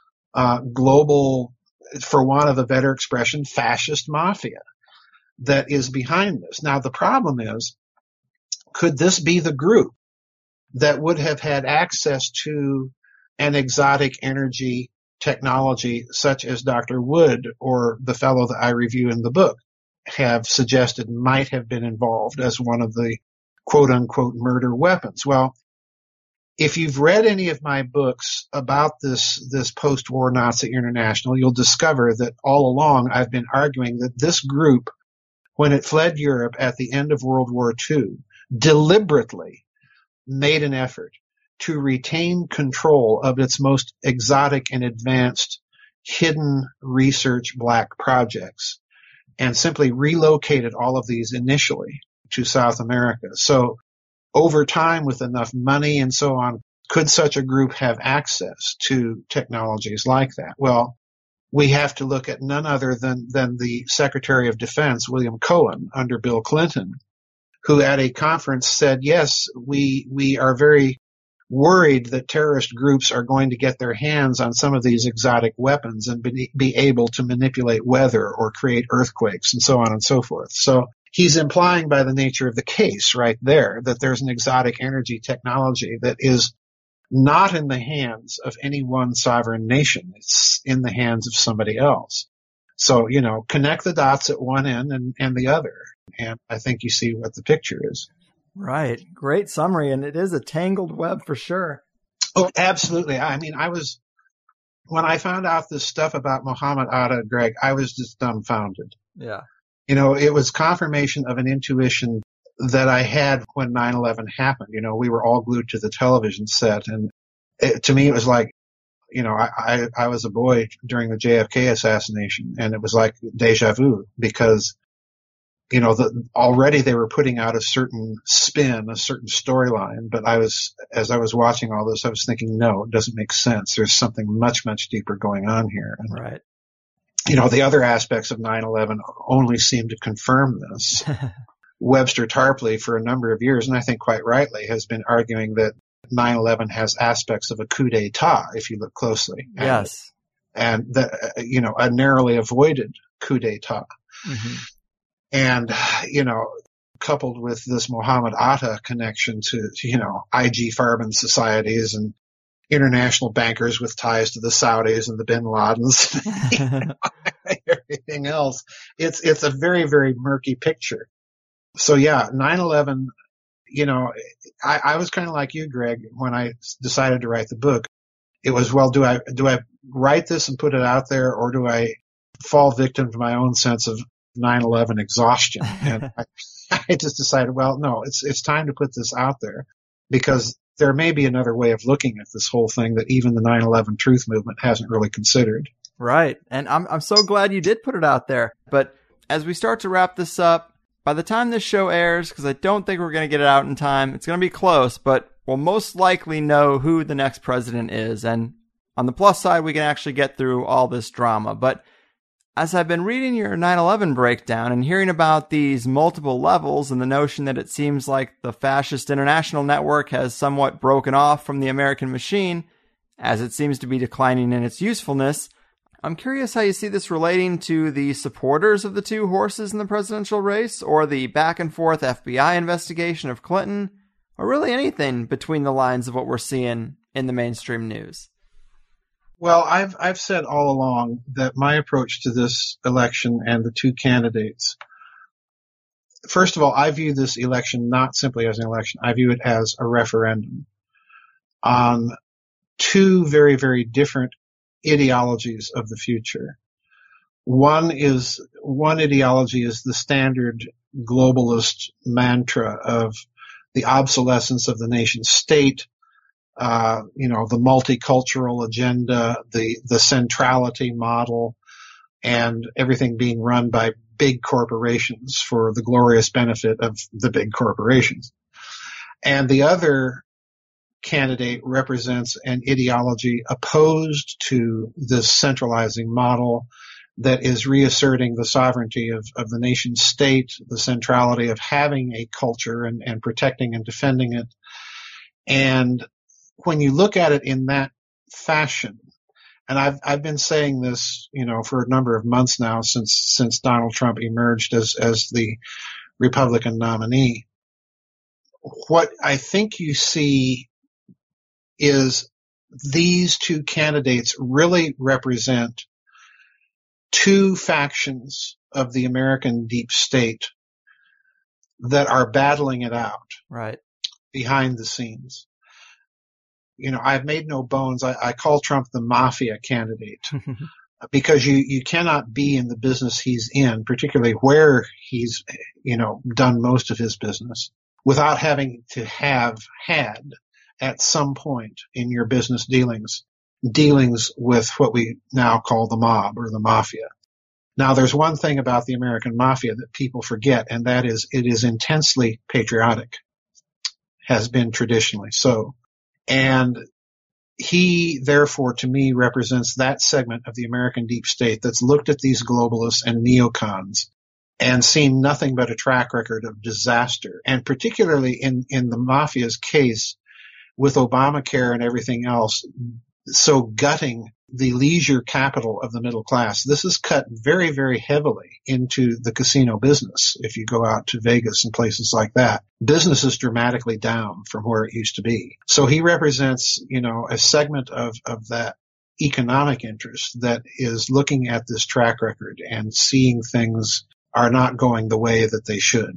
global, for want of a better expression, fascist mafia that is behind this. Now, the problem is, could this be the group that would have had access to an exotic energy technology such as Dr. Wood or the fellow that I review in the book have suggested might have been involved as one of the quote-unquote murder weapons? Well, if you've read any of my books about this post-war Nazi International, you'll discover that all along I've been arguing that this group, when it fled Europe at the end of World War II, deliberately made an effort to retain control of its most exotic and advanced hidden research black projects and simply relocated all of these initially to South America. So over time, with enough money and so on, could such a group have access to technologies like that? Well, we have to look at none other than the Secretary of Defense, William Cohen, under Bill Clinton, who at a conference said, yes, we are very worried that terrorist groups are going to get their hands on some of these exotic weapons and be able to manipulate weather or create earthquakes and so on and so forth. So he's implying by the nature of the case right there that there's an exotic energy technology that is not in the hands of any one sovereign nation. It's in the hands of somebody else. So, connect the dots at one end and the other. And I think you see what the picture is. Right. Great summary. And it is a tangled web for sure. Oh, absolutely. I mean, when I found out this stuff about Muhammad Atta, Greg, I was just dumbfounded. Yeah. It was confirmation of an intuition that I had when 9/11 happened. We were all glued to the television set, and to me it was like, I was a boy during the JFK assassination, and it was like deja vu because, already they were putting out a certain spin, a certain storyline. But as I was watching all this, I was thinking, no, it doesn't make sense. There's something much, much deeper going on here. And, right. The other aspects of 9/11 only seem to confirm this. Webster Tarpley, for a number of years, and I think quite rightly, has been arguing that 9/11 has aspects of a coup d'etat, if you look closely. Yes. And a narrowly avoided coup d'etat. Mm-hmm. And, coupled with this Muhammad Atta connection to, IG Farben societies and international bankers with ties to the Saudis and the Bin Ladens, everything else, it's a very, very murky picture. So yeah, 9/11, I was kind of like you, Greg, when I decided to write the book. It was, well, do I write this and put it out there, or do I fall victim to my own sense of 9/11 exhaustion? And I just decided, well, no, it's time to put this out there, because there may be another way of looking at this whole thing that even the 9/11 truth movement hasn't really considered. Right. And I'm so glad you did put it out there. But as we start to wrap this up, by the time this show airs, because I don't think we're going to get it out in time, it's going to be close, but we'll most likely know who the next president is. And on the plus side, we can actually get through all this drama. But as I've been reading your 9/11 breakdown and hearing about these multiple levels and the notion that it seems like the fascist international network has somewhat broken off from the American machine, as it seems to be declining in its usefulness, I'm curious how you see this relating to the supporters of the two horses in the presidential race, or the back and forth FBI investigation of Clinton, or really anything between the lines of what we're seeing in the mainstream news. Well, I've said all along that my approach to this election and the two candidates, first of all, I view this election not simply as an election. I view it as a referendum on two very, very different ideologies of the future. One ideology is the standard globalist mantra of the obsolescence of the nation state, the multicultural agenda, the centrality model, and everything being run by big corporations for the glorious benefit of the big corporations. And the other candidate represents an ideology opposed to this centralizing model that is reasserting the sovereignty of the nation state, the centrality of having a culture and protecting and defending it. And when you look at it in that fashion, and I've been saying this, for a number of months now since Donald Trump emerged as the Republican nominee, what I think you see is these two candidates really represent two factions of the American deep state that are battling it out right behind the scenes. I've made no bones. I call Trump the mafia candidate because you cannot be in the business he's in, particularly where he's, done most of his business, without having to have had at some point in your business dealings with what we now call the mob or the mafia. Now, there's one thing about the American mafia that people forget, and that is it is intensely patriotic, has been traditionally so. And he, therefore, to me, represents that segment of the American deep state that's looked at these globalists and neocons and seen nothing but a track record of disaster. And particularly in the mafia's case, with Obamacare and everything else, so gutting the leisure capital of the middle class. This is cut very, very heavily into the casino business. If you go out to Vegas and places like that, business is dramatically down from where it used to be. So he represents, a segment of that economic interest that is looking at this track record and seeing things are not going the way that they should.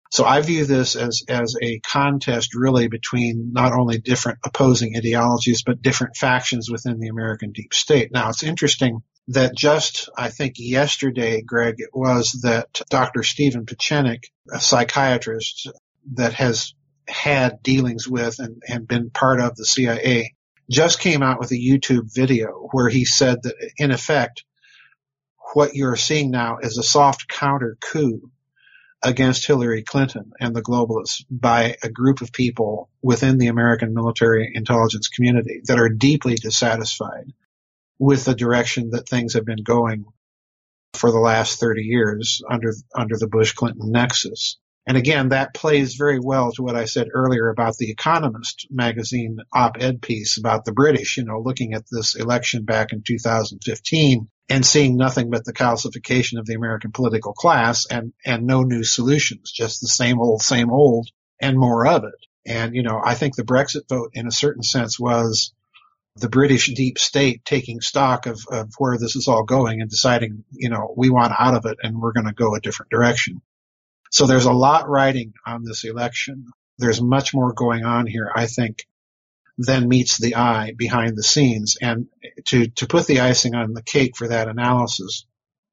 So I view this as a contest really between not only different opposing ideologies, but different factions within the American deep state. Now, it's interesting that just, I think yesterday, Greg, it was that Dr. Stephen Pieczenik, a psychiatrist that has had dealings with and been part of the CIA, just came out with a YouTube video where he said that, in effect, what you're seeing now is a soft counter coup against Hillary Clinton and the globalists by a group of people within the American military intelligence community that are deeply dissatisfied with the direction that things have been going for the last 30 years under the Bush-Clinton nexus. And again, that plays very well to what I said earlier about the Economist magazine op-ed piece about the British, looking at this election back in 2015 and seeing nothing but the calcification of the American political class and no new solutions, just the same old, and more of it. And, I think the Brexit vote, in a certain sense, was the British deep state taking stock of where this is all going and deciding, we want out of it and we're going to go a different direction. So there's a lot riding on this election. There's much more going on here, I think, than meets the eye behind the scenes. And to put the icing on the cake for that analysis,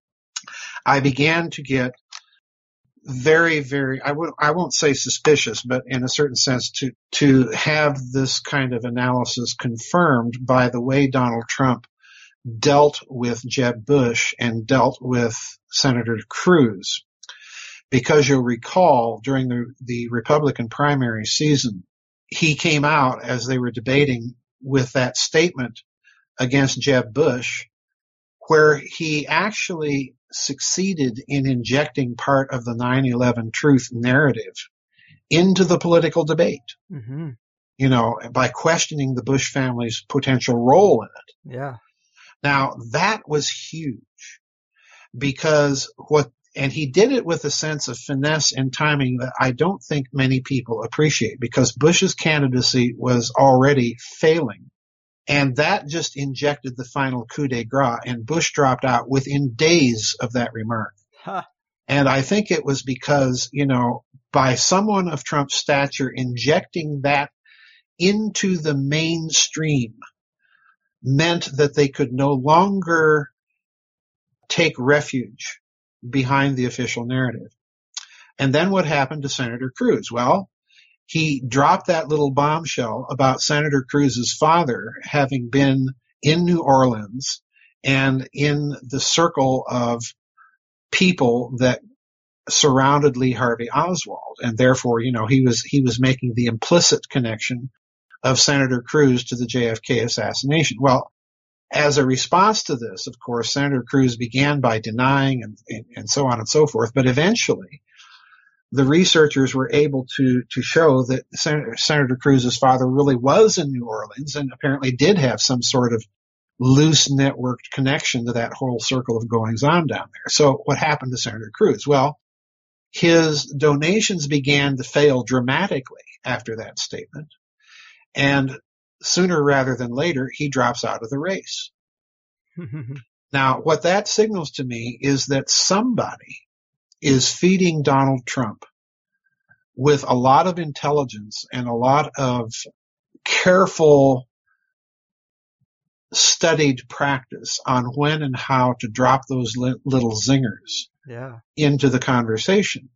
I began to get very, very, I won't say suspicious, but in a certain sense to have this kind of analysis confirmed by the way Donald Trump dealt with Jeb Bush and dealt with Senator Cruz. Because you'll recall during the Republican primary season, he came out as they were debating with that statement against Jeb Bush, where he actually succeeded in injecting part of the 9/11 truth narrative into the political debate, by questioning the Bush family's potential role in it. Yeah. Now, that was huge because and he did it with a sense of finesse and timing that I don't think many people appreciate, because Bush's candidacy was already failing. And that just injected the final coup de grace, and Bush dropped out within days of that remark. Huh. And I think it was because, by someone of Trump's stature injecting that into the mainstream meant that they could no longer take refuge behind the official narrative. And then what happened to Senator Cruz? Well, he dropped that little bombshell about Senator Cruz's father having been in New Orleans and in the circle of people that surrounded Lee Harvey Oswald. And therefore, he was making the implicit connection of Senator Cruz to the JFK assassination. Well, as a response to this, of course, Senator Cruz began by denying and so on and so forth. But eventually, the researchers were able to show that Senator Cruz's father really was in New Orleans and apparently did have some sort of loose networked connection to that whole circle of goings on down there. So what happened to Senator Cruz? Well, his donations began to fail dramatically after that statement. And sooner rather than later, he drops out of the race. Now, what that signals to me is that somebody is feeding Donald Trump with a lot of intelligence and a lot of careful, studied practice on when and how to drop those little zingers into the conversation.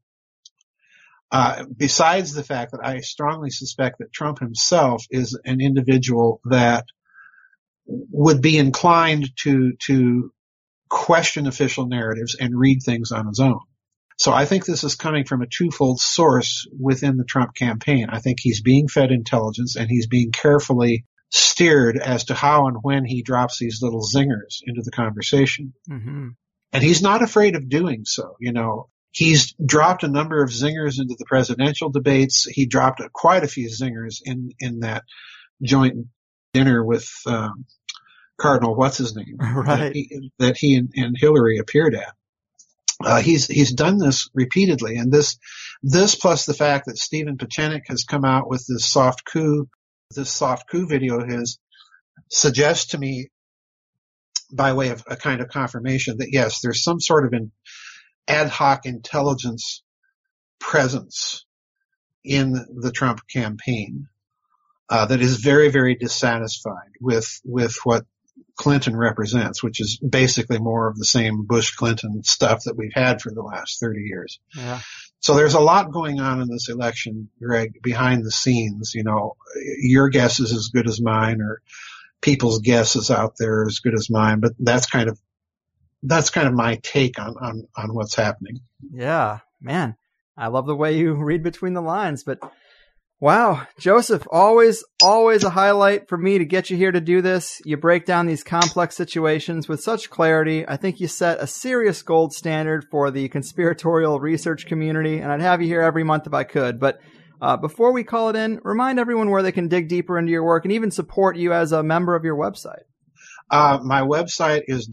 Besides the fact that I strongly suspect that Trump himself is an individual that would be inclined to question official narratives and read things on his own. So I think this is coming from a twofold source within the Trump campaign. I think he's being fed intelligence and he's being carefully steered as to how and when he drops these little zingers into the conversation. Mm-hmm. And he's not afraid of doing so. He's dropped a number of zingers into the presidential debates. He dropped quite a few zingers in that joint dinner with Cardinal what's-his-name, right. that he and Hillary appeared at. He's done this repeatedly, and this plus the fact that Stephen Pieczenik has come out with this soft coup video of his suggests to me, by way of a kind of confirmation, that yes, there's some sort of an ad hoc intelligence presence in the Trump campaign that is very, very dissatisfied with what Clinton represents, which is basically more of the same Bush-Clinton stuff that we've had for the last 30 years. Yeah. So there's a lot going on in this election, Greg, behind the scenes. You know, your guess is as good as mine, or people's guesses out there as good as mine, but that's kind of my take on what's happening. Yeah, man. I love the way you read between the lines, but wow, Joseph, always a highlight for me to get you here to do this. You break down these complex situations with such clarity. I think you set a serious gold standard for the conspiratorial research community, and I'd have you here every month if I could. But before we call it in, remind everyone where they can dig deeper into your work and even support you as a member of your website. My website is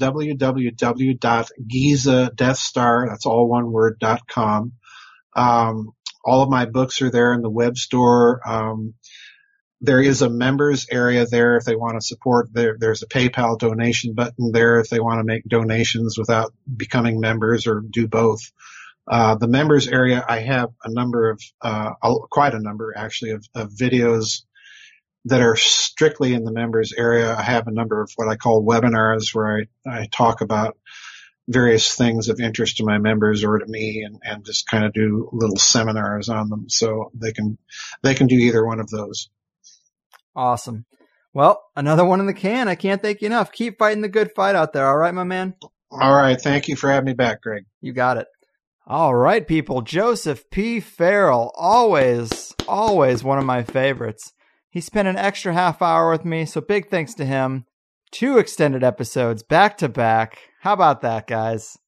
www.gizadeathstar, that's all one word, .com. All of my books are there in the web store. There is a members area there if they want to support. There's a PayPal donation button there if they want to make donations without becoming members, or do both. The members area, I have a number of, quite a number actually, of videos that are strictly in the members area. I have a number of what I call webinars where I talk about various things of interest to my members or to me, and just kind of do little seminars on them. So they can do either one of those. Awesome. Well, another one in the can. I can't thank you enough. Keep fighting the good fight out there. All right, my man? All right. Thank you for having me back, Greg. You got it. All right, people. Joseph P. Farrell. Always one of my favorites. He spent an extra half hour with me, so big thanks to him. 2 extended episodes back to back. How about that, guys?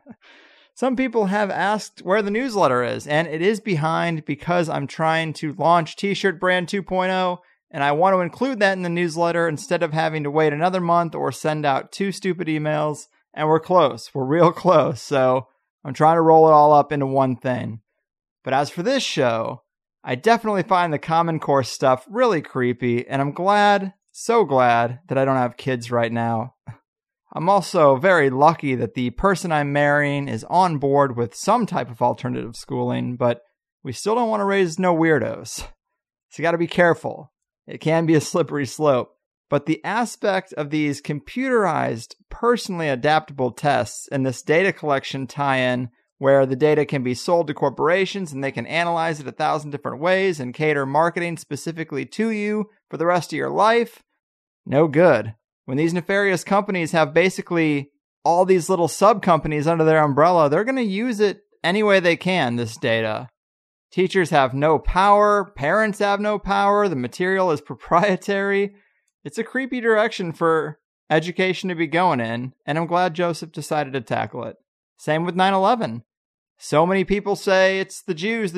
Some people have asked where the newsletter is, and it is behind because I'm trying to launch T-Shirt Brand 2.0, and I want to include that in the newsletter instead of having to wait another month or send out 2 stupid emails. And we're close. We're real close. So I'm trying to roll it all up into one thing. But as for this show, I definitely find the Common Core stuff really creepy, and I'm glad, so glad, that I don't have kids right now. I'm also very lucky that the person I'm marrying is on board with some type of alternative schooling, but we still don't want to raise no weirdos. So you got to be careful. It can be a slippery slope. But the aspect of these computerized, personally adaptable tests and this data collection tie-in where the data can be sold to corporations and they can analyze it 1,000 different ways and cater marketing specifically to you for the rest of your life, no good. When these nefarious companies have basically all these little sub-companies under their umbrella, they're going to use it any way they can, this data. Teachers have no power, parents have no power, the material is proprietary. It's a creepy direction for education to be going in, and I'm glad Joseph decided to tackle it. Same with 9/11. So many people say it's the Jews,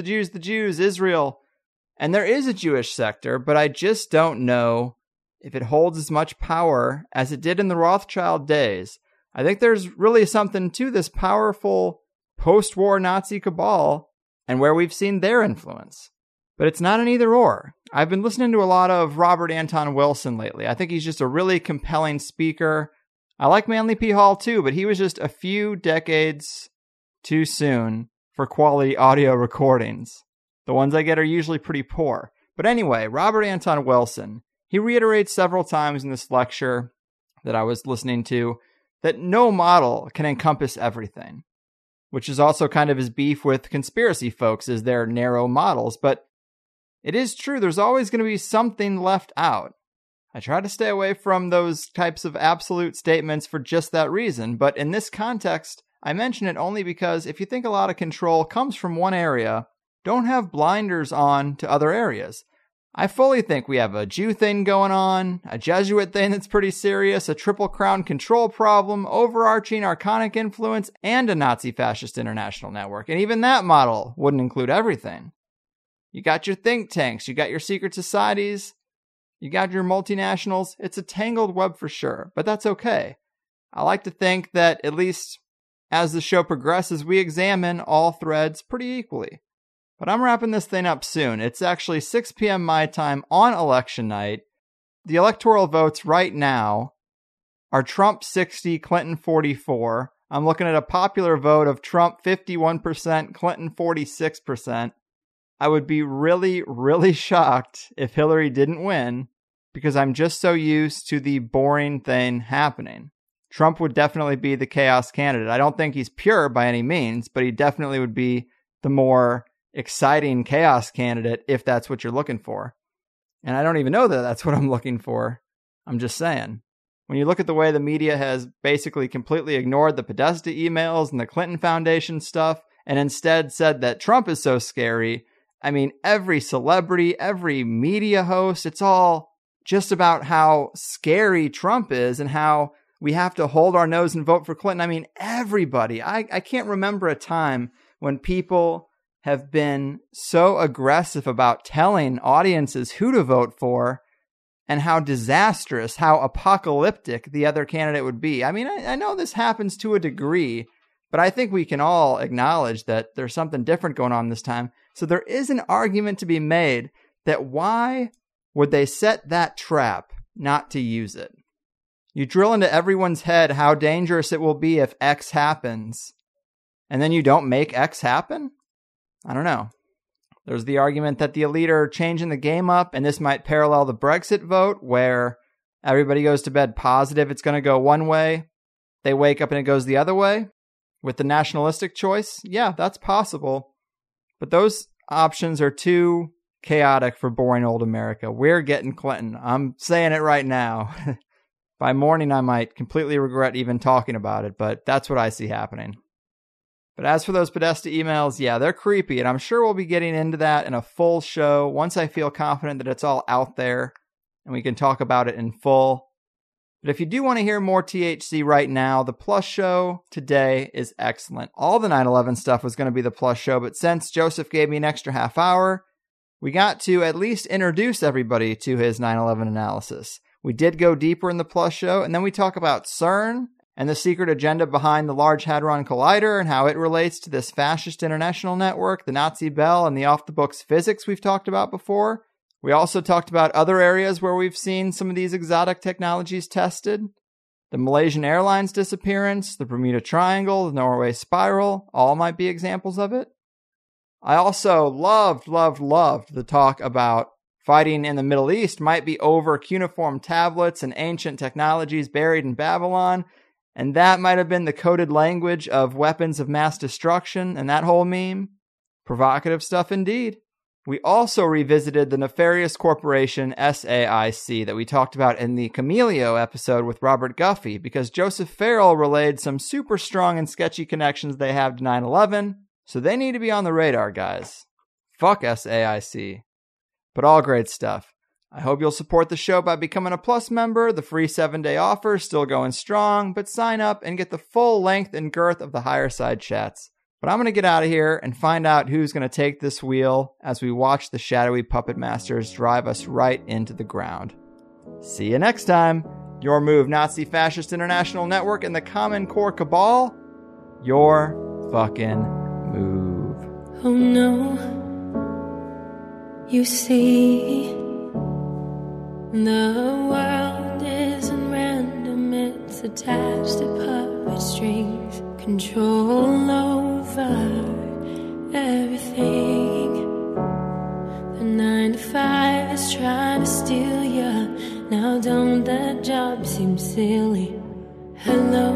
Israel. And there is a Jewish sector, but I just don't know if it holds as much power as it did in the Rothschild days. I think there's really something to this powerful post-war Nazi cabal and where we've seen their influence. But it's not an either or. I've been listening to a lot of Robert Anton Wilson lately. I think he's just a really compelling speaker. I like Manly P. Hall too, but he was just a few decades too soon for quality audio recordings. The ones I get are usually pretty poor. But anyway, Robert Anton Wilson, he reiterates several times in this lecture that I was listening to that no model can encompass everything, which is also kind of his beef with conspiracy folks, is their narrow models. But it is true, there's always going to be something left out. I try to stay away from those types of absolute statements for just that reason, but in this context, I mention it only because if you think a lot of control comes from one area, don't have blinders on to other areas. I fully think we have a Jew thing going on, a Jesuit thing that's pretty serious, a Triple Crown control problem, overarching archonic influence, and a Nazi-fascist international network. And even that model wouldn't include everything. You got your think tanks, you got your secret societies, you got your multinationals. It's a tangled web for sure, but that's okay. I like to think that at least as the show progresses, we examine all threads pretty equally. But I'm wrapping this thing up soon. It's actually 6 p.m. my time on election night. The electoral votes right now are Trump 60, Clinton 44. I'm looking at a popular vote of Trump 51%, Clinton 46%. I would be really, really shocked if Hillary didn't win because I'm just so used to the boring thing happening. Trump would definitely be the chaos candidate. I don't think he's pure by any means, but he definitely would be the more exciting chaos candidate if that's what you're looking for. And I don't even know that that's what I'm looking for. I'm just saying. When you look at the way the media has basically completely ignored the Podesta emails and the Clinton Foundation stuff, and instead said that Trump is so scary, I mean, every celebrity, every media host, it's all just about how scary Trump is and how we have to hold our nose and vote for Clinton. I mean, everybody. I can't remember a time when people have been so aggressive about telling audiences who to vote for and how disastrous, how apocalyptic the other candidate would be. I mean, I know this happens to a degree, but I think we can all acknowledge that there's something different going on this time. So there is an argument to be made that why would they set that trap not to use it? You drill into everyone's head how dangerous it will be if X happens, and then you don't make X happen? I don't know. There's the argument that the elite are changing the game up, and this might parallel the Brexit vote, where everybody goes to bed positive it's going to go one way. They wake up and it goes the other way. With the nationalistic choice, yeah, that's possible. But those options are too chaotic for boring old America. We're getting Clinton. I'm saying it right now. By morning, I might completely regret even talking about it, but that's what I see happening. But as for those Podesta emails, yeah, they're creepy, and I'm sure we'll be getting into that in a full show once I feel confident that it's all out there and we can talk about it in full. But if you do want to hear more THC right now, the Plus show today is excellent. All the 9/11 stuff was going to be the Plus show, but since Joseph gave me an extra half hour, we got to at least introduce everybody to his 9/11 analysis. We did go deeper in the Plus show, and then we talk about CERN and the secret agenda behind the Large Hadron Collider and how it relates to this fascist international network, the Nazi Bell, and the off-the-books physics we've talked about before. We also talked about other areas where we've seen some of these exotic technologies tested. The Malaysian Airlines disappearance, the Bermuda Triangle, the Norway Spiral, all might be examples of it. I also loved the talk about fighting in the Middle East might be over cuneiform tablets and ancient technologies buried in Babylon, and that might have been the coded language of weapons of mass destruction and that whole meme. Provocative stuff indeed. We also revisited the nefarious corporation SAIC that we talked about in the Camelio episode with Robert Guffey, because Joseph Farrell relayed some super strong and sketchy connections they have to 9/11, so they need to be on the radar, guys. Fuck SAIC. But all great stuff. I hope you'll support the show by becoming a Plus member. The free 7-day offer is still going strong, but sign up and get the full length and girth of the higher side chats. But I'm going to get out of here and find out who's going to take this wheel as we watch the shadowy puppet masters drive us right into the ground. See you next time. Your move, Nazi Fascist International Network and the Common Core Cabal. Your fucking move. Oh no, you see, the world isn't random, it's attached to puppet strings. Control over everything. The 9 to 5 is trying to steal you. Now don't that job seem silly? Hello,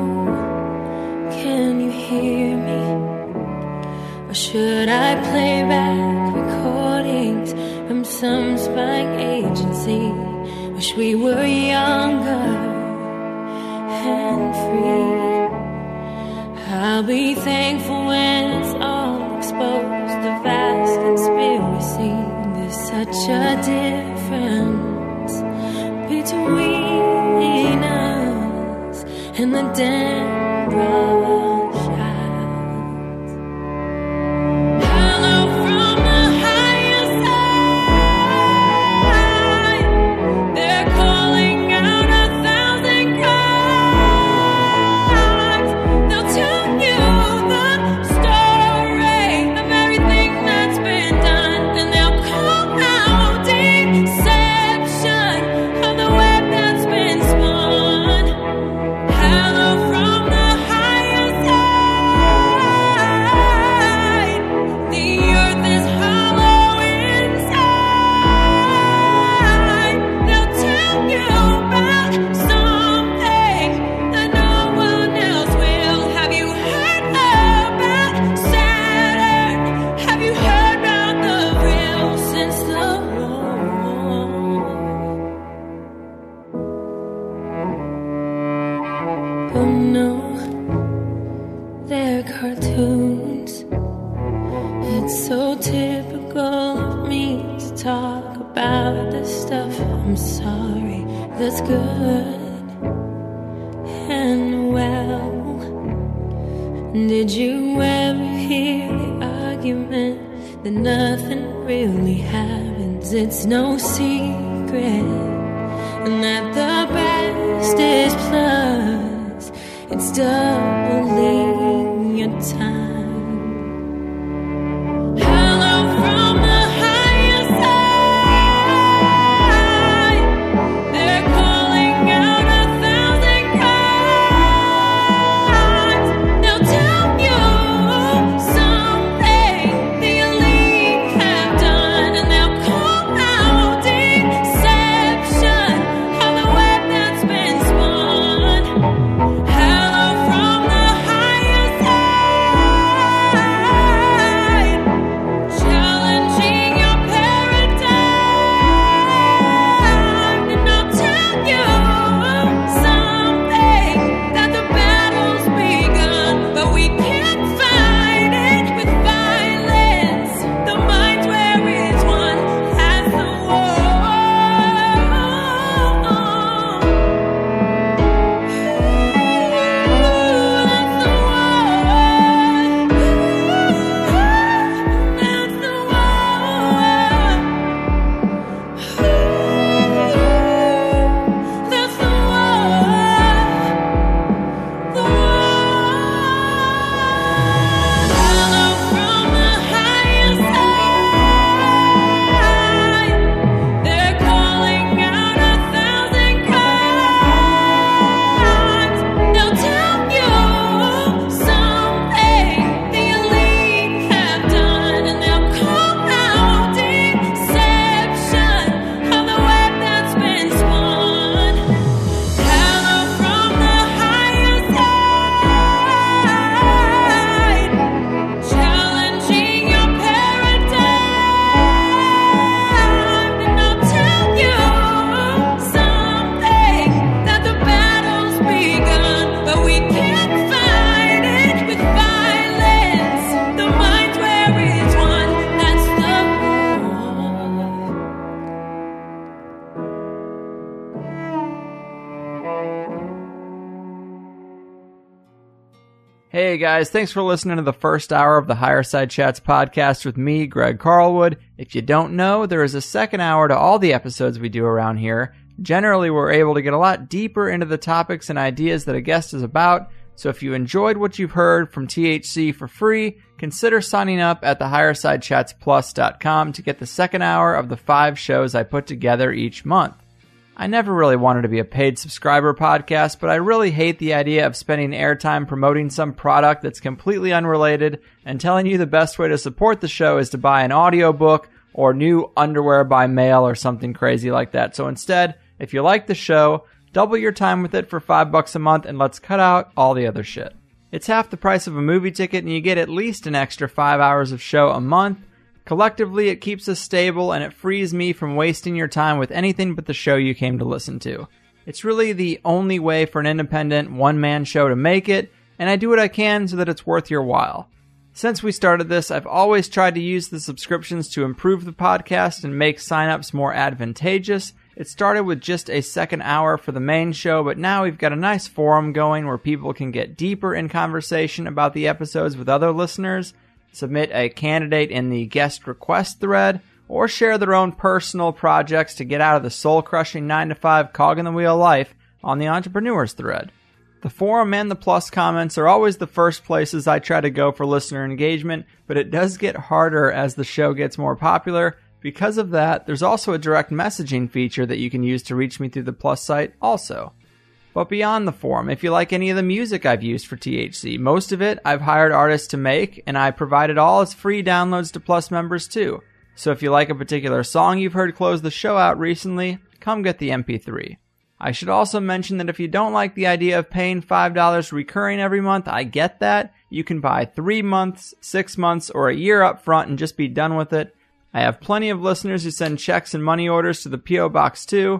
can you hear me? Or should I play back recordings from some spying agency? Wish we were younger and free. I'll be thankful when it's all exposed, the vast conspiracy. There's such a difference between us and the damn rush hours. Hello from the higher side, they're calling out 1,000 crimes. They'll tell you the story of everything that's been done, and they'll call out deception of the web that's been spun. Hello from tunes. It's so typical of me to talk about this stuff. I'm sorry, that's good and well. Did you ever hear the argument that nothing really happens? It's no secret, and that the best is plus. It's doubling your time. Hey guys, thanks for listening to the first hour of the Higher Side Chats podcast with me, Greg Carlwood. If you don't know, there is a second hour to all the episodes we do around here. Generally, we're able to get a lot deeper into the topics and ideas that a guest is about, so if you enjoyed what you've heard from THC for free, consider signing up at thehighersidechatsplus.com to get the second hour of the 5 shows I put together each month. I never really wanted to be a paid subscriber podcast, but I really hate the idea of spending airtime promoting some product that's completely unrelated and telling you the best way to support the show is to buy an audiobook or new underwear by mail or something crazy like that. So instead, if you like the show, double your time with it for $5 a month and let's cut out all the other shit. It's half the price of a movie ticket and you get at least an extra 5 hours of show a month. Collectively, it keeps us stable and it frees me from wasting your time with anything but the show you came to listen to. It's really the only way for an independent one-man show to make it, and I do what I can so that it's worth your while. Since we started this, I've always tried to use the subscriptions to improve the podcast and make signups more advantageous. It started with just a second hour for the main show, but now we've got a nice forum going where people can get deeper in conversation about the episodes with other listeners, submit a candidate in the guest request thread, or share their own personal projects to get out of the soul-crushing 9-to-5 cog in the wheel life on the entrepreneurs thread. The forum and the plus comments are always the first places I try to go for listener engagement, but it does get harder as the show gets more popular. Because of that, there's also a direct messaging feature that you can use to reach me through the plus site also. But beyond the forum, if you like any of the music I've used for THC, most of it I've hired artists to make, and I provide it all as free downloads to Plus members too. So if you like a particular song you've heard close the show out recently, come get the MP3. I should also mention that if you don't like the idea of paying $5 recurring every month, I get that. You can buy 3 months, 6 months, or a year up front and just be done with it. I have plenty of listeners who send checks and money orders to the P.O. Box too.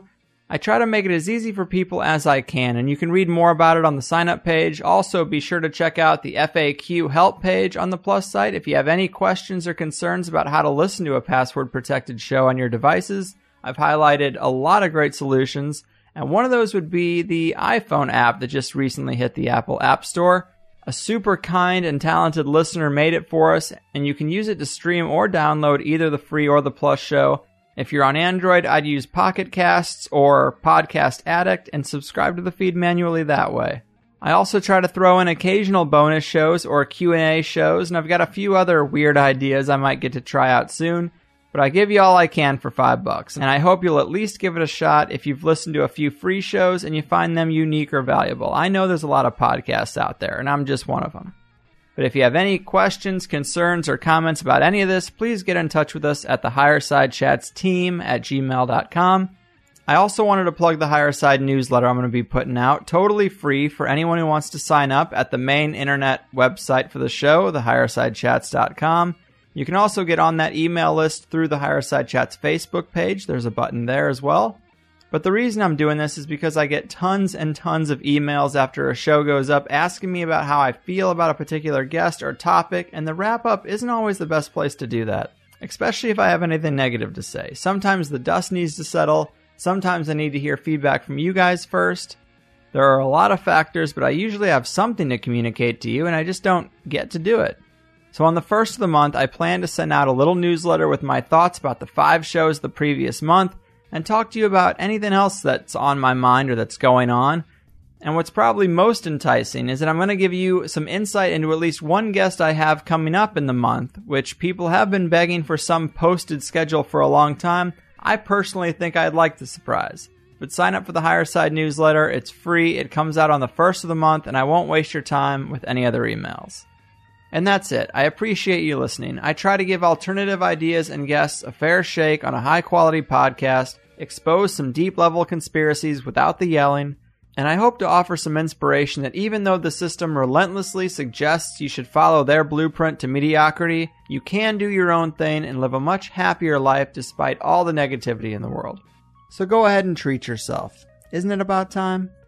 I try to make it as easy for people as I can, and you can read more about it on the sign-up page. Also, be sure to check out the FAQ help page on the Plus site if you have any questions or concerns about how to listen to a password-protected show on your devices. I've highlighted a lot of great solutions, and one of those would be the iPhone app that just recently hit the Apple App Store. A super kind and talented listener made it for us, and you can use it to stream or download either the free or the Plus show. If you're on Android, I'd use Pocket Casts or Podcast Addict and subscribe to the feed manually that way. I also try to throw in occasional bonus shows or Q&A shows, and I've got a few other weird ideas I might get to try out soon, but I give you all I can for $5, and I hope you'll at least give it a shot if you've listened to a few free shows and you find them unique or valuable. I know there's a lot of podcasts out there, and I'm just one of them. But if you have any questions, concerns, or comments about any of this, please get in touch with us at the Higher Side Chats team at gmail.com. I also wanted to plug the Higher Side newsletter I'm going to be putting out, totally free for anyone who wants to sign up at the main internet website for the show, thehighersidechats.com. You can also get on that email list through the Higher Side Chats Facebook page. There's a button there as well. But the reason I'm doing this is because I get tons and tons of emails after a show goes up asking me about how I feel about a particular guest or topic, and the wrap-up isn't always the best place to do that, especially if I have anything negative to say. Sometimes the dust needs to settle. Sometimes I need to hear feedback from you guys first. There are a lot of factors, but I usually have something to communicate to you, and I just don't get to do it. So on the first of the month, I plan to send out a little newsletter with my thoughts about the 5 shows the previous month, and talk to you about anything else that's on my mind or that's going on. And what's probably most enticing is that I'm going to give you some insight into at least one guest I have coming up in the month, which people have been begging for some posted schedule for a long time. I personally think I'd like the surprise. But sign up for the Higher Side newsletter. It's free. It comes out on the first of the month, and I won't waste your time with any other emails. And that's it. I appreciate you listening. I try to give alternative ideas and guests a fair shake on a high-quality podcast, expose some deep-level conspiracies without the yelling, and I hope to offer some inspiration that even though the system relentlessly suggests you should follow their blueprint to mediocrity, you can do your own thing and live a much happier life despite all the negativity in the world. So go ahead and treat yourself. Isn't it about time?